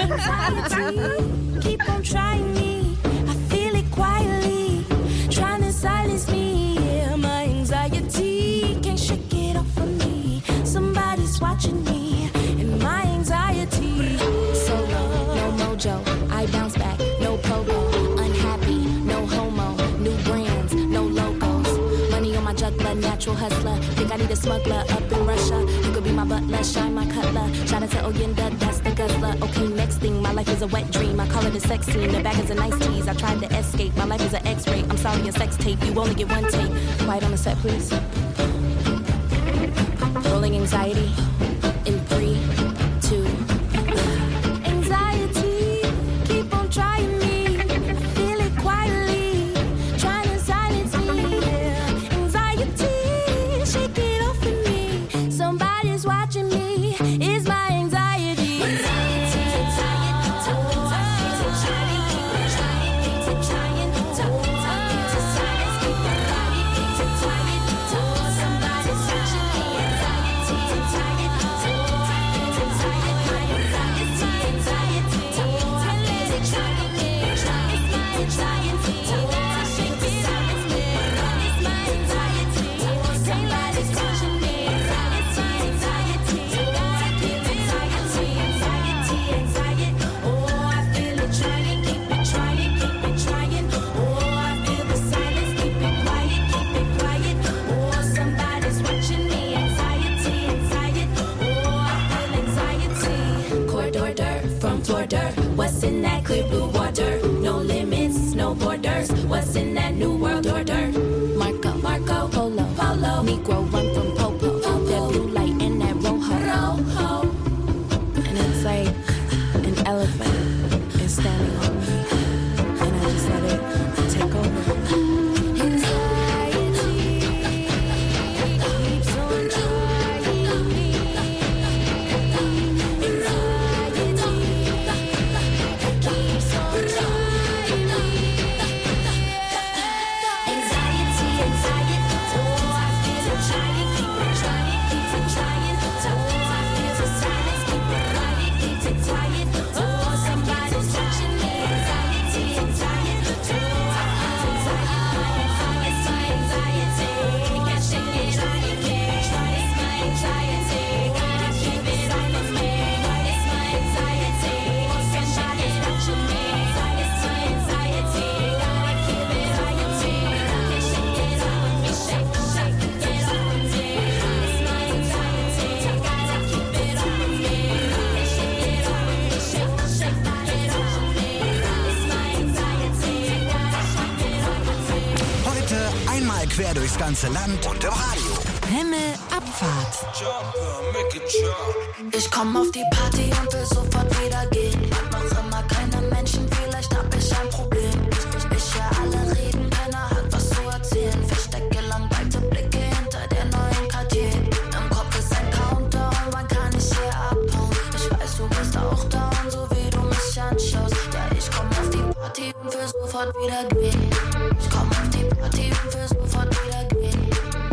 Keep on trying me. I feel it quietly. Trying to silence me. Yeah, my anxiety can't shake it off of me. Somebody's watching me and my anxiety. Solo, no mojo. I bounce back, no pogo. Unhappy, no homo. New brands, no logos. Money on my juggler, natural hustler. Think I need a smuggler up in Russia. You could be my butler, shine my cutler. Shout out to Oyenda, that's the guzzler. Okay, next thing, my life is a wet dream. I call it a sex scene. The bag is a nice tease. I tried to escape. My life is an X-ray. I'm sorry, a sex tape. You only get one take. Quiet on the set, please. Rolling anxiety in 3, 2. Anxiety, keep on trying me. Feel it quietly, trying to silence me. Yeah. Anxiety, shake it off of me. Somebody's watching me. Is my anxiety. What's in that clear blue water? No limits, no borders. What's in that new world order? Marco, Polo, Negro, run from Popo. That blue light and that rojo. And it's like an elephant is standing on me. And I just let it take over. quer durchs ganze Land und im Radio. Himmelabfahrt. Ich komm auf die Party und will sofort wieder gehen. Mag noch immer keine Menschen, vielleicht hab ich ein Problem. Ich höre alle reden, keiner hat was zu erzählen. Verstecke langweilte Blicke hinter der neuen Cartier. Im Kopf ist ein Countdown, wann kann ich hier abhauen? Ich weiß, du bist auch down, so wie du mich anschaust. Ja, ich komm auf die Party und will sofort wieder gehen. Ich komm auf die Party und will sofort wieder gehen.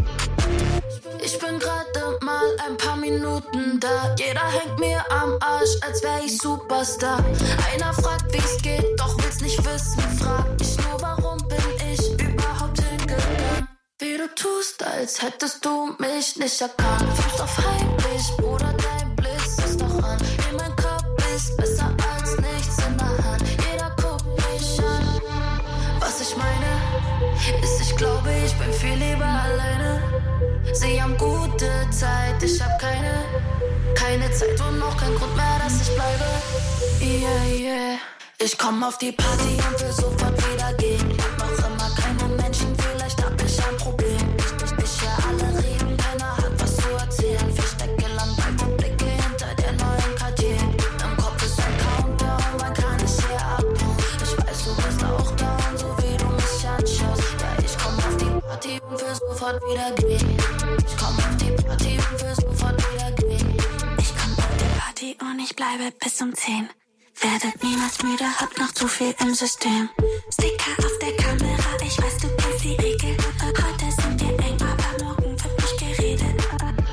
Ich bin gerade mal ein paar Minuten da. Jeder hängt mir am Arsch, als wär ich Superstar. Einer fragt, wie's geht, doch will's nicht wissen. Frag ich nur, warum bin ich überhaupt hingegangen? Wie du tust, als hättest du mich nicht erkannt. Fühlst auf heimlich, Bruder, dein Blitz ist doch an. In mein Kopf ist besser als nichts in der Hand. Jeder guckt mich an. Was ich meine, ist, ich glaube, ich bin viel lieber alleine. Sie haben gute Zeit, ich hab keine Zeit und auch kein Grund mehr, dass ich bleibe. Yeah, yeah. Ich komm auf die Party und will sofort wieder gehen. Mag noch immer keine Menschen, vielleicht hab ich ein Problem. Ich höre alle reden, keiner hat was zu erzählen. Verstecke langweilige Blicke hinter der neuen Cartier. Im Kopf ist ein Countdown, wann kann ich hier abhauen? Ich weiß, du bist auch down, so wie du mich anschaust. Ja, ich komm auf die Party und will sofort wieder gehen. Ich komm auf die Party und will sofort wieder gehen. Ich komm auf die Party und ich bleibe bis um 10. Werdet niemals müde, hab noch zu viel im System. Sticker auf der Kamera, ich weiß, du kennst die Regeln. Heute sind wir eng, aber morgen wird nicht geredet.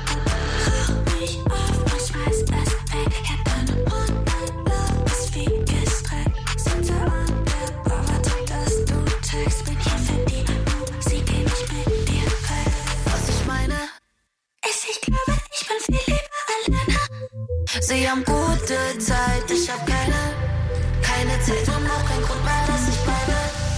Rauch mich auf und schmeiß es weg. Ja, deine Love ist wie gestreckt. Sitze an der Bar, warte, dass du checkst. Bin hier für die Musik, geh nicht mit dir weg. Was ich meine, ist, ich glaube, ich bin viel lieber alleine. Sie haben gute Zeit, ich hab keine Zeit und auch kein Grund mehr, dass ich bleibe.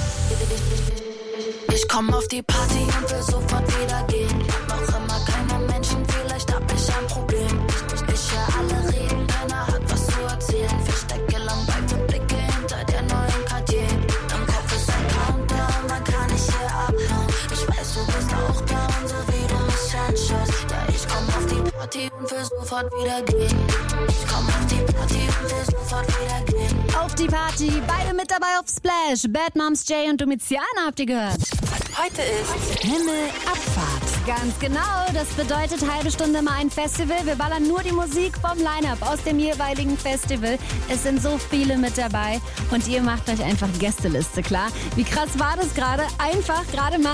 Ich komm auf die Party und will sofort wieder gehen. Mag noch immer keine Menschen, vielleicht hab ich ein Problem. Ich höre alle reden, keiner hat was zu erzählen. Verstecke langweilige Blicke hinter der neuen Cartier. Im Kopf ist ein Countdown, wann kann ich hier abhauen? Ich weiß, du bist auch down, so wie du mich anschaust. Ja, ich komm auf die Party und will sofort wieder gehen. Ich komm auf die Party und will sofort wieder gehen. Auf die Party, beide mit dabei auf Splash. Bad Moms J und Domiziana habt ihr gehört. Heute ist Himmelabfahrt. Ganz genau, das bedeutet halbe Stunde mal ein Festival. Wir ballern nur die Musik vom Line-Up aus dem jeweiligen Festival. Es sind so viele mit dabei und ihr macht euch einfach Gästeliste, klar. Wie krass war das gerade? Einfach gerade mal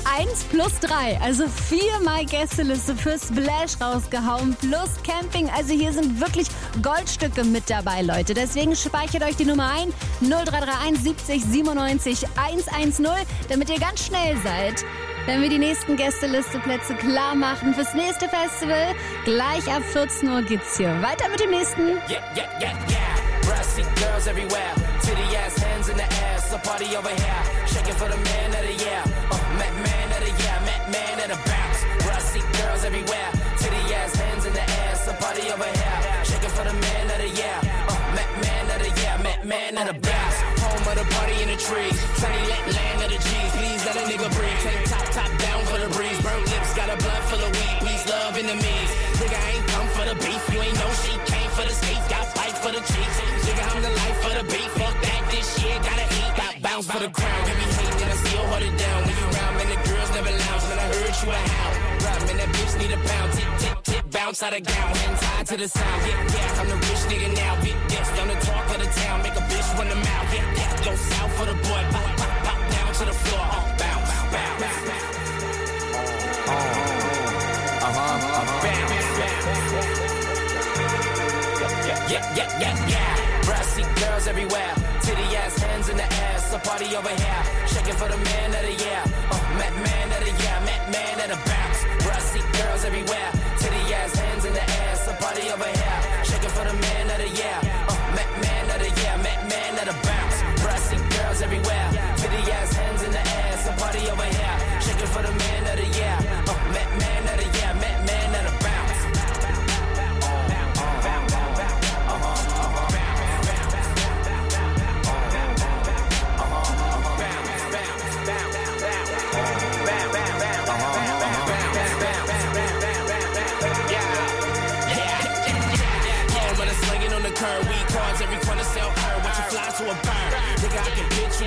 1+3, also 4-mal Gästeliste für Splash rausgehauen, plus Camping. Also hier sind wirklich Goldstücke mit dabei, Leute. Deswegen speichert euch die Nummer ein, 0331 70 97 110, damit ihr ganz schnell seid, wenn wir die nächsten Gästelisteplätze klar machen fürs nächste Festival. Gleich ab 14 Uhr geht's hier weiter mit dem nächsten. Yeah. Brassy girls everywhere, titty ass hands in the air, so party over here, shaking for the man of the year, man of the year, man of the bounce. Brassy girls everywhere, titty ass hands in the air, so party over here, shaking for the man of the year, man of the year, man of the bounce. Home of the party in the trees, sunny land of the G's, please let a nigga breathe. Tank top down for the breeze, burnt lips, got a blood full of weed, peace, love, enemies. Nigga ain't come for the beef, you ain't know she came for the skate, got fight for the cheeks. Nigga, I'm the life for the beat, fuck that, this shit, gotta eat. Got bounce for the crown, you be hating and I still hold it down. When you round, man, the girls never lounge, man, I heard you a hound. Right, man, that bitch need a pound, tip, bounce out of gown, hands tied to the sound. Yeah, I'm the rich nigga now, big dicks, I'm the talk of the town, make a bitch run the mouth. Yeah, go south for the boy, pop down to the floor, bounce. Yeah. Brassy girls everywhere, titty ass hands in the air, so party over here, shaking for the man of the year, man of the year, man of the bounce. Brassy girls everywhere, titty ass hands in the air, so party over here, shaking for the man of the year, man of the year, man of the bounce. Brassy girls everywhere, titty ass hands in the air, so party over here, shaking for the man of the year, man of the year, man of the bounce.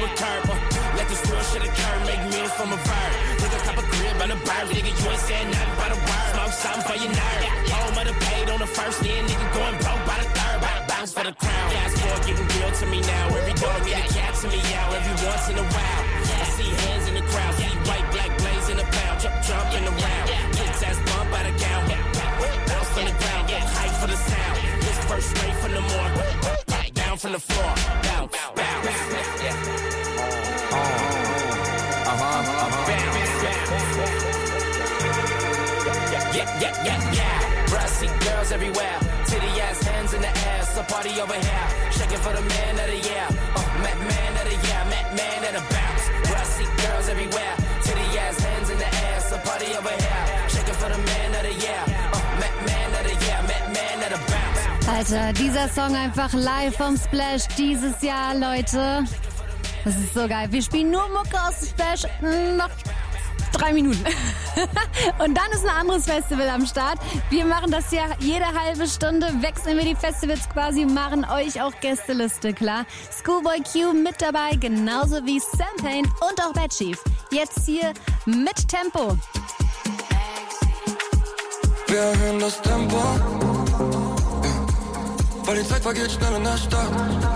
a curb. Let this real shit occur, make meals from a verb. Nigga, cop a crib on the bird. Nigga, you ain't saying nothing but a word. Smoke something for your nerve. Home of the paid on the first, then nigga going broke by the third. Bounce for the crown. Fast forward, getting real to me now. Every dog get a cat to me out every once in a while. I see hands in the crowd, see white, black blaze in the pound. Jumping around, kids ass bump by the gown. Bounce from the ground, get hype for the sound. This first straight from the morning, down from the floor. Bounce, bounce. Yeah. Brassy girls everywhere, titty ass hands in the air. So party over here, shaking for the man of the year. Man of the year, man of the bounce. Brassy girls everywhere, titty ass hands in the air. So party over here, shaking for the man of the year. Man of the year, man of the bounce. Alter, dieser Song einfach live vom Splash dieses Jahr, Leute. Das ist so geil. Wir spielen nur Mucke aus dem Splash. Noch 3 Minuten. Und dann ist ein anderes Festival am Start. Wir machen das ja jede halbe Stunde. Wechseln wir die Festivals quasi, machen euch auch Gästeliste klar. Schoolboy Q mit dabei, genauso wie Sam Payne und auch Bad Chief. Jetzt hier mit Tempo. Wir erhöhen das Tempo, ja. Weil die Zeit vergeht schnell in der Stadt.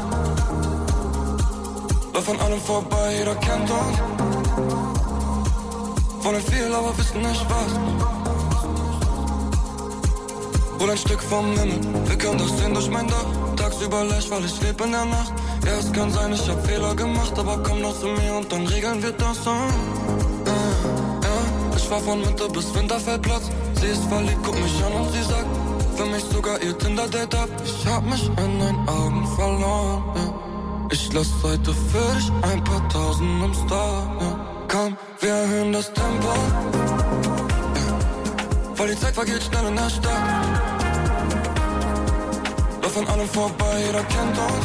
Lauf an allem vorbei, jeder kennt uns. Wollen viel, aber wissen nicht was. Hol ein Stück vom Himmel, wir können das sehen durch mein Dach. Tagsüber leicht, weil ich lebe in der Nacht. Ja, es kann sein, ich hab Fehler gemacht, aber komm doch zu mir und dann regeln wir das so. Ja, ich fahr von Mitte bis Winterfeldplatz. Sie ist verliebt, guck mich an und sie sagt, für mich sogar ihr Tinder-Date ab. Ich hab mich in deinen Augen verloren, ja. Ich lass heute für dich ein paar Tausend im Star, ja. Komm, wir erhöhen das Tempo, ja. Weil die Zeit vergeht schnell in der Stadt. Lauf an allem vorbei, jeder kennt uns.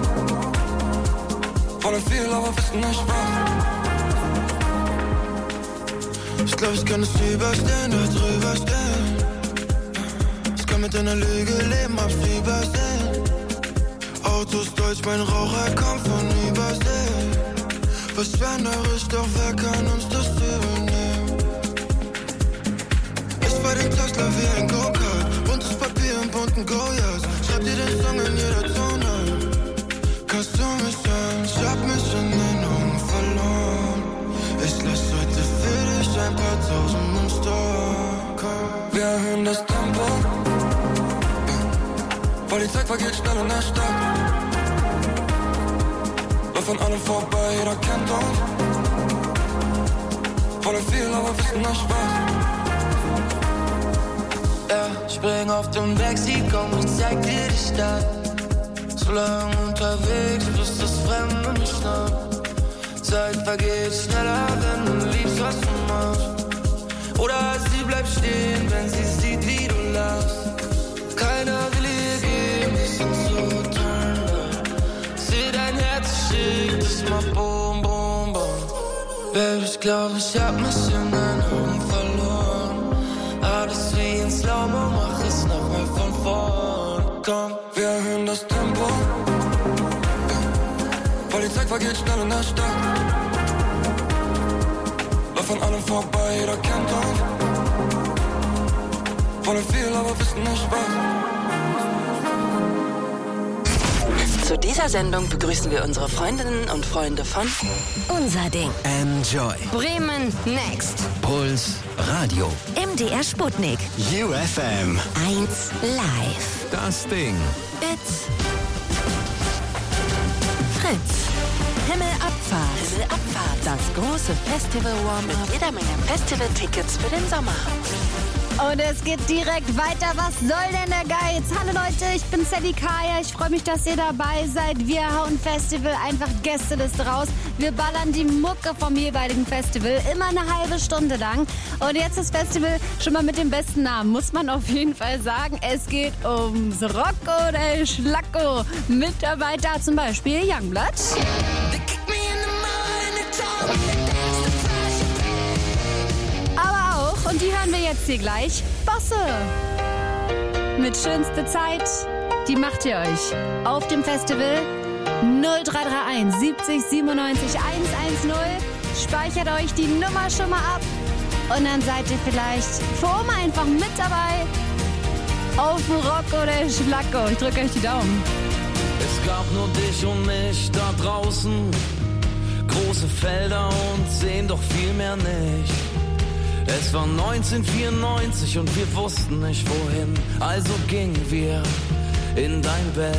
Wollen viel, aber wissen nicht was. Ich glaub, ich kann es überstehen, da drüber stehen. Ich kann mit einer Lüge leben, hab's übersehen. Autos deutsch, mein Raucher kommt von Übersee. Verschwenderisch, doch wer kann uns das übernehmen? Ich fahr den Tesla wie ein Go-Kart. Buntes Papier und bunten Goyas. Schreib dir den Song in jeder Zone. Kannst du mich hören? Ich hab mich in den Augen verloren. Ich lass heute für dich ein paar Tausend im Store. Wir erhöhen das Tempo, ja. Weil die Zeit vergeht schnell in der Stadt. Lauf an allem vorbei, jeder kennt uns. Wollen viel, aber wissen nicht was. Ja, spring auf dem Backseat, komm, ich zeig dir die Stadt. So lang unterwegs, bis das Fremde mich schnappt. Zeit vergeht schneller, wenn du liebst, was du machst. Oder sie bleibt stehen, wenn sie sieht, wie du lachst. Keiner will ihr geben, die sind so turned up. Seh dein Herz schickt, es macht boom, boom, boom. Baby, ich glaub, ich hab mich in deinen Augen verloren. Alles wie in Slow-Mo, mach es nochmal von vorn. Komm, wir erhöhen das Tempo, ja. Weil die Zeit vergeht schnell in der Stadt. Lauf an allem vorbei, jeder kennt uns. Wollen viel, aber wissen nicht was. Zu dieser Sendung begrüßen wir unsere Freundinnen und Freunde von Unser Ding. Enjoy. Bremen Next. Puls Radio. MDR Sputnik. UFM. 1 Live. Das Ding. It's Fritz. Himmelabfahrt. Das große Festival Warm-Up. Mit jeder Menge Festival-Tickets für den Sommer. Und es geht direkt weiter. Was soll denn der Geiz? Hallo Leute, ich bin Sally Kaya. Ich freue mich, dass ihr dabei seid. Wir hauen Festival einfach Gästeliste raus. Wir ballern die Mucke vom jeweiligen Festival immer eine halbe Stunde lang. Und jetzt das Festival schon mal mit dem besten Namen, muss man auf jeden Fall sagen. Es geht ums Rocco del Schlacco. Mit dabei da zum Beispiel Youngblood. Aber auch, und die hören wir jetzt hier gleich, Bosse. Mit schönste Zeit, die macht ihr euch auf dem Festival 0331 70 97 110. Speichert euch die Nummer schon mal ab und dann seid ihr vielleicht für Oma einfach mit dabei auf dem Rock oder Schlacko. Ich drücke euch die Daumen. Es gab nur dich und mich da draußen, große Felder und Seen, doch viel mehr nicht. Es war 1994 und wir wussten nicht wohin, also gingen wir in dein Bett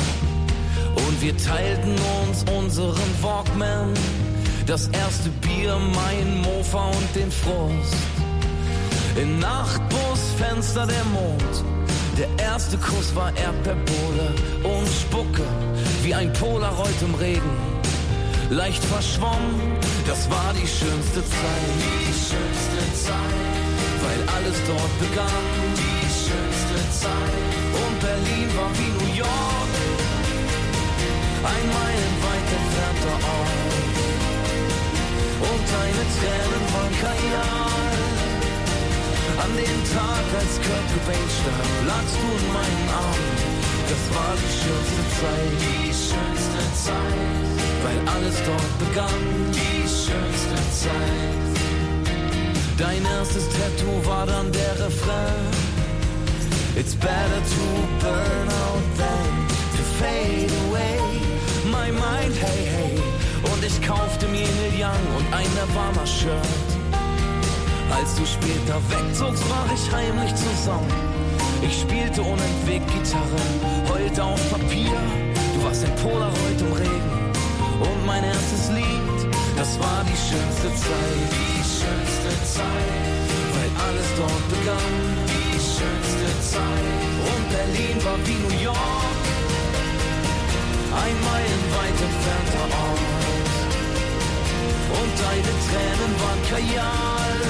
und wir teilten uns unseren Walkman, das erste Bier, mein Mofa und den Frust. Im Nachtbusfenster der Mond, der erste Kuss war Erdbeerbohle und Spucke wie ein Polaroid im Regen. Leicht verschwommen, das war die schönste Zeit. Die schönste Zeit, weil alles dort begann. Die schönste Zeit, und Berlin war wie New York, ein meilenweit entfernter Ort. Und deine Tränen waren Kajal. An dem Tag, als Kurt Cobain starb, lagst du in meinen Armen. Das war die schönste Zeit. Die schönste Zeit, weil alles dort begann. Die schönste Zeit. Dein erstes Tattoo war dann der Refrain. It's better to burn out than to fade away. My mind, hey, hey. Und ich kaufte mir Neil Young und ein Nirvana-Shirt. Als du später wegzogst, war ich heimlich zusammen. Ich spielte unentwegt Gitarre, heulte auf Papier. Du warst ein Polaroid im Regen. Und mein erstes Lied, das war die schönste Zeit. Die schönste Zeit, weil alles dort begann. Die schönste Zeit, und Berlin war wie New York, ein meilenweit entfernter Ort. Und deine Tränen waren Kajal.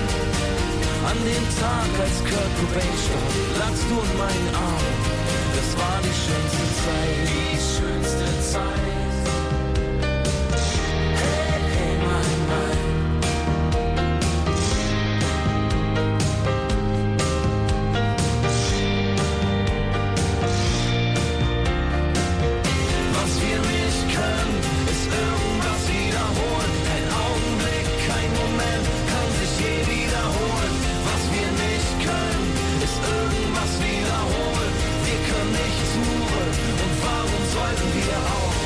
An dem Tag, als Kurt Cobain starb, lagst du in meinen Armen. Das war die schönste Zeit. Die schönste Zeit. Hey, hey, mein, mein. Was wir nicht können, ist irgendwas wiederholen. Ein Augenblick, kein Moment, kann sich je wiederholen. Was wir nicht können, ist irgendwas wiederholen. Wir können nicht suchen, und warum sollten wir auch?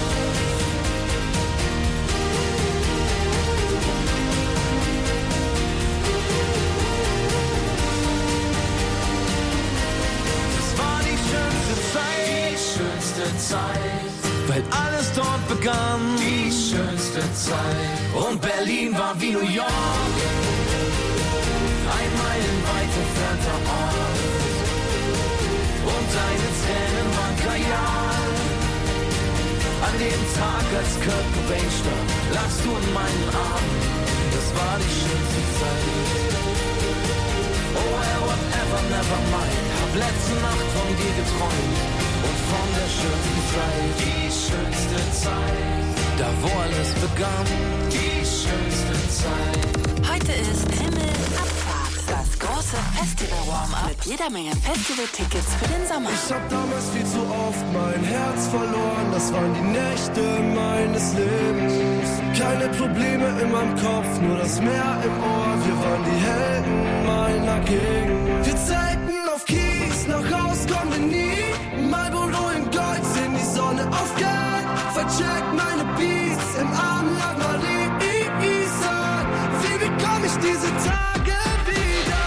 Das war die schönste Zeit. Die schönste Zeit, weil alles dort begann. Die schönste Zeit, und Berlin war wie New York, ein meilenweit entfernter Ort. Und deine Tränen waren Kajal. An dem Tag, als Kurt Cobain starb, lagst du in meinen Armen. Das war die schönste Zeit. Oh well, whatever, never mind. Hab letzte Nacht von dir geträumt und von der schönsten Zeit. Die schönste Zeit, da wo alles begann. Die schönste Zeit. Heute ist Himmelabfahrt, das große Festival-Warm-Up mit jeder Menge Festival-Tickets für den Sommer. Ich hab damals viel zu oft mein Herz verloren, das waren die Nächte meines Lebens. Keine Probleme in meinem Kopf, nur das Meer im Ohr, wir waren die Helden meiner Gegend. Wir zelten auf Kies, nach Haus kommen wir nie, Marlboro in Gold, sehen die Sonne aufgehen. Vercheckt meine Beats, im Arm lag Marie. Wie bekomme ich diese Tage wieder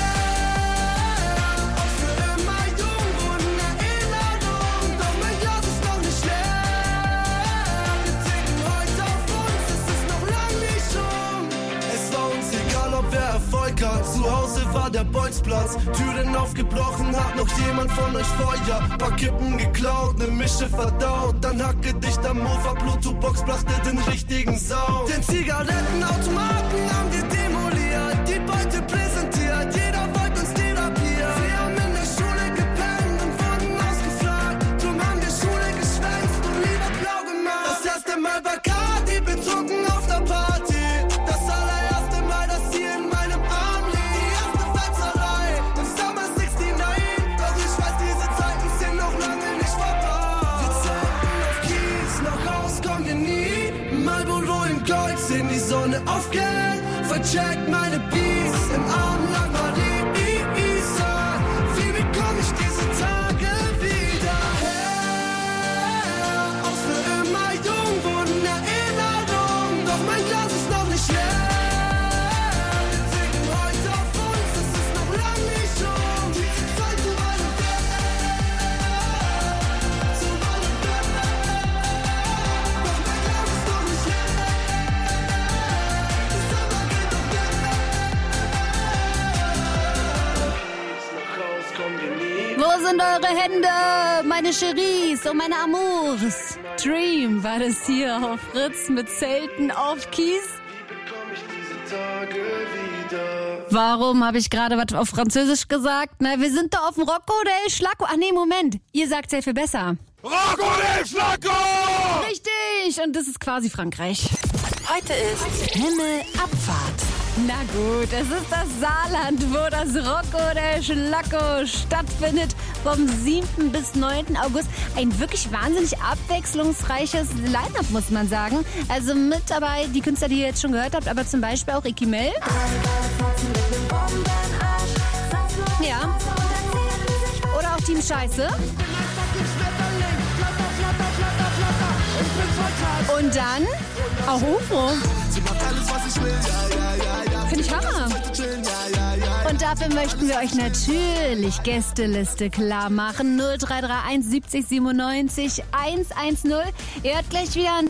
her? Und für immer jung und Erinnerung, doch mein Glas ist noch nicht leer. Wir trinken heute auf uns, es ist noch lang nicht um. Es war uns egal, ob wer Erfolg hat. Zu Hause war der Bolzplatz, Türen aufgebrochen, hat noch jemand von euch Feuer. Paar Kippen geklaut, ne Mische verdaut, dann hacke dicht am Mofa, Bluetooth-Box brachte den richtigen Sound. Den Zigarettenautomaten haben wir demoliert, die Beute präsentiert, jeder wollte uns therapieren. Wir haben in der Schule gepennt und wurden ausgefragt, drum haben wir Schule geschwänzt und lieber blau gemacht. Das erste Mal Bacardi, betrunken auf der Party, das allererste Mal, dass sie in meinem Arm liegt. Die erste Fetzerei im Summer 69, doch ich weiß, diese Zeiten sind noch lange nicht vorbei. Wir zelten auf Kies, vercheckt meine Beats im Arm lang Lisa. Wie bekomme ich diese Tage wieder her? Aus für immer jung wurden Erinnerungen, doch mein Glas ist noch nicht leer. Wir trinken heute auf uns, es ist noch lang nicht um. Zeit zu meinem Bett, zu meinem Bett. Doch mein Glas ist noch nicht leer. Wo sind eure Hände, meine Cheries und meine Amours? Dream war das hier auf Fritz mit Zelten auf Kies. Warum habe ich gerade was auf Französisch gesagt? Na, wir sind da auf dem Rocco del Schlacco. Ach nee, Moment. Ihr sagt sehr viel besser. Rocco del Schlacco! Richtig! Und das ist quasi Frankreich. Heute ist Himmelabfahrt. Na gut, es ist das Saarland, wo das Rocco del Schlacco stattfindet. Vom 7. bis 9. August. Ein wirklich wahnsinnig abwechslungsreiches Line-Up, muss man sagen. Also mit dabei die Künstler, die ihr jetzt schon gehört habt, aber zum Beispiel auch Iki Mel. Ja. Oder auch Team Scheiße. Und dann auch UFO. Finde ich Hammer. Und dafür möchten wir euch natürlich Gästeliste klar machen. 0331 70 97 110. Ihr hört gleich wieder ein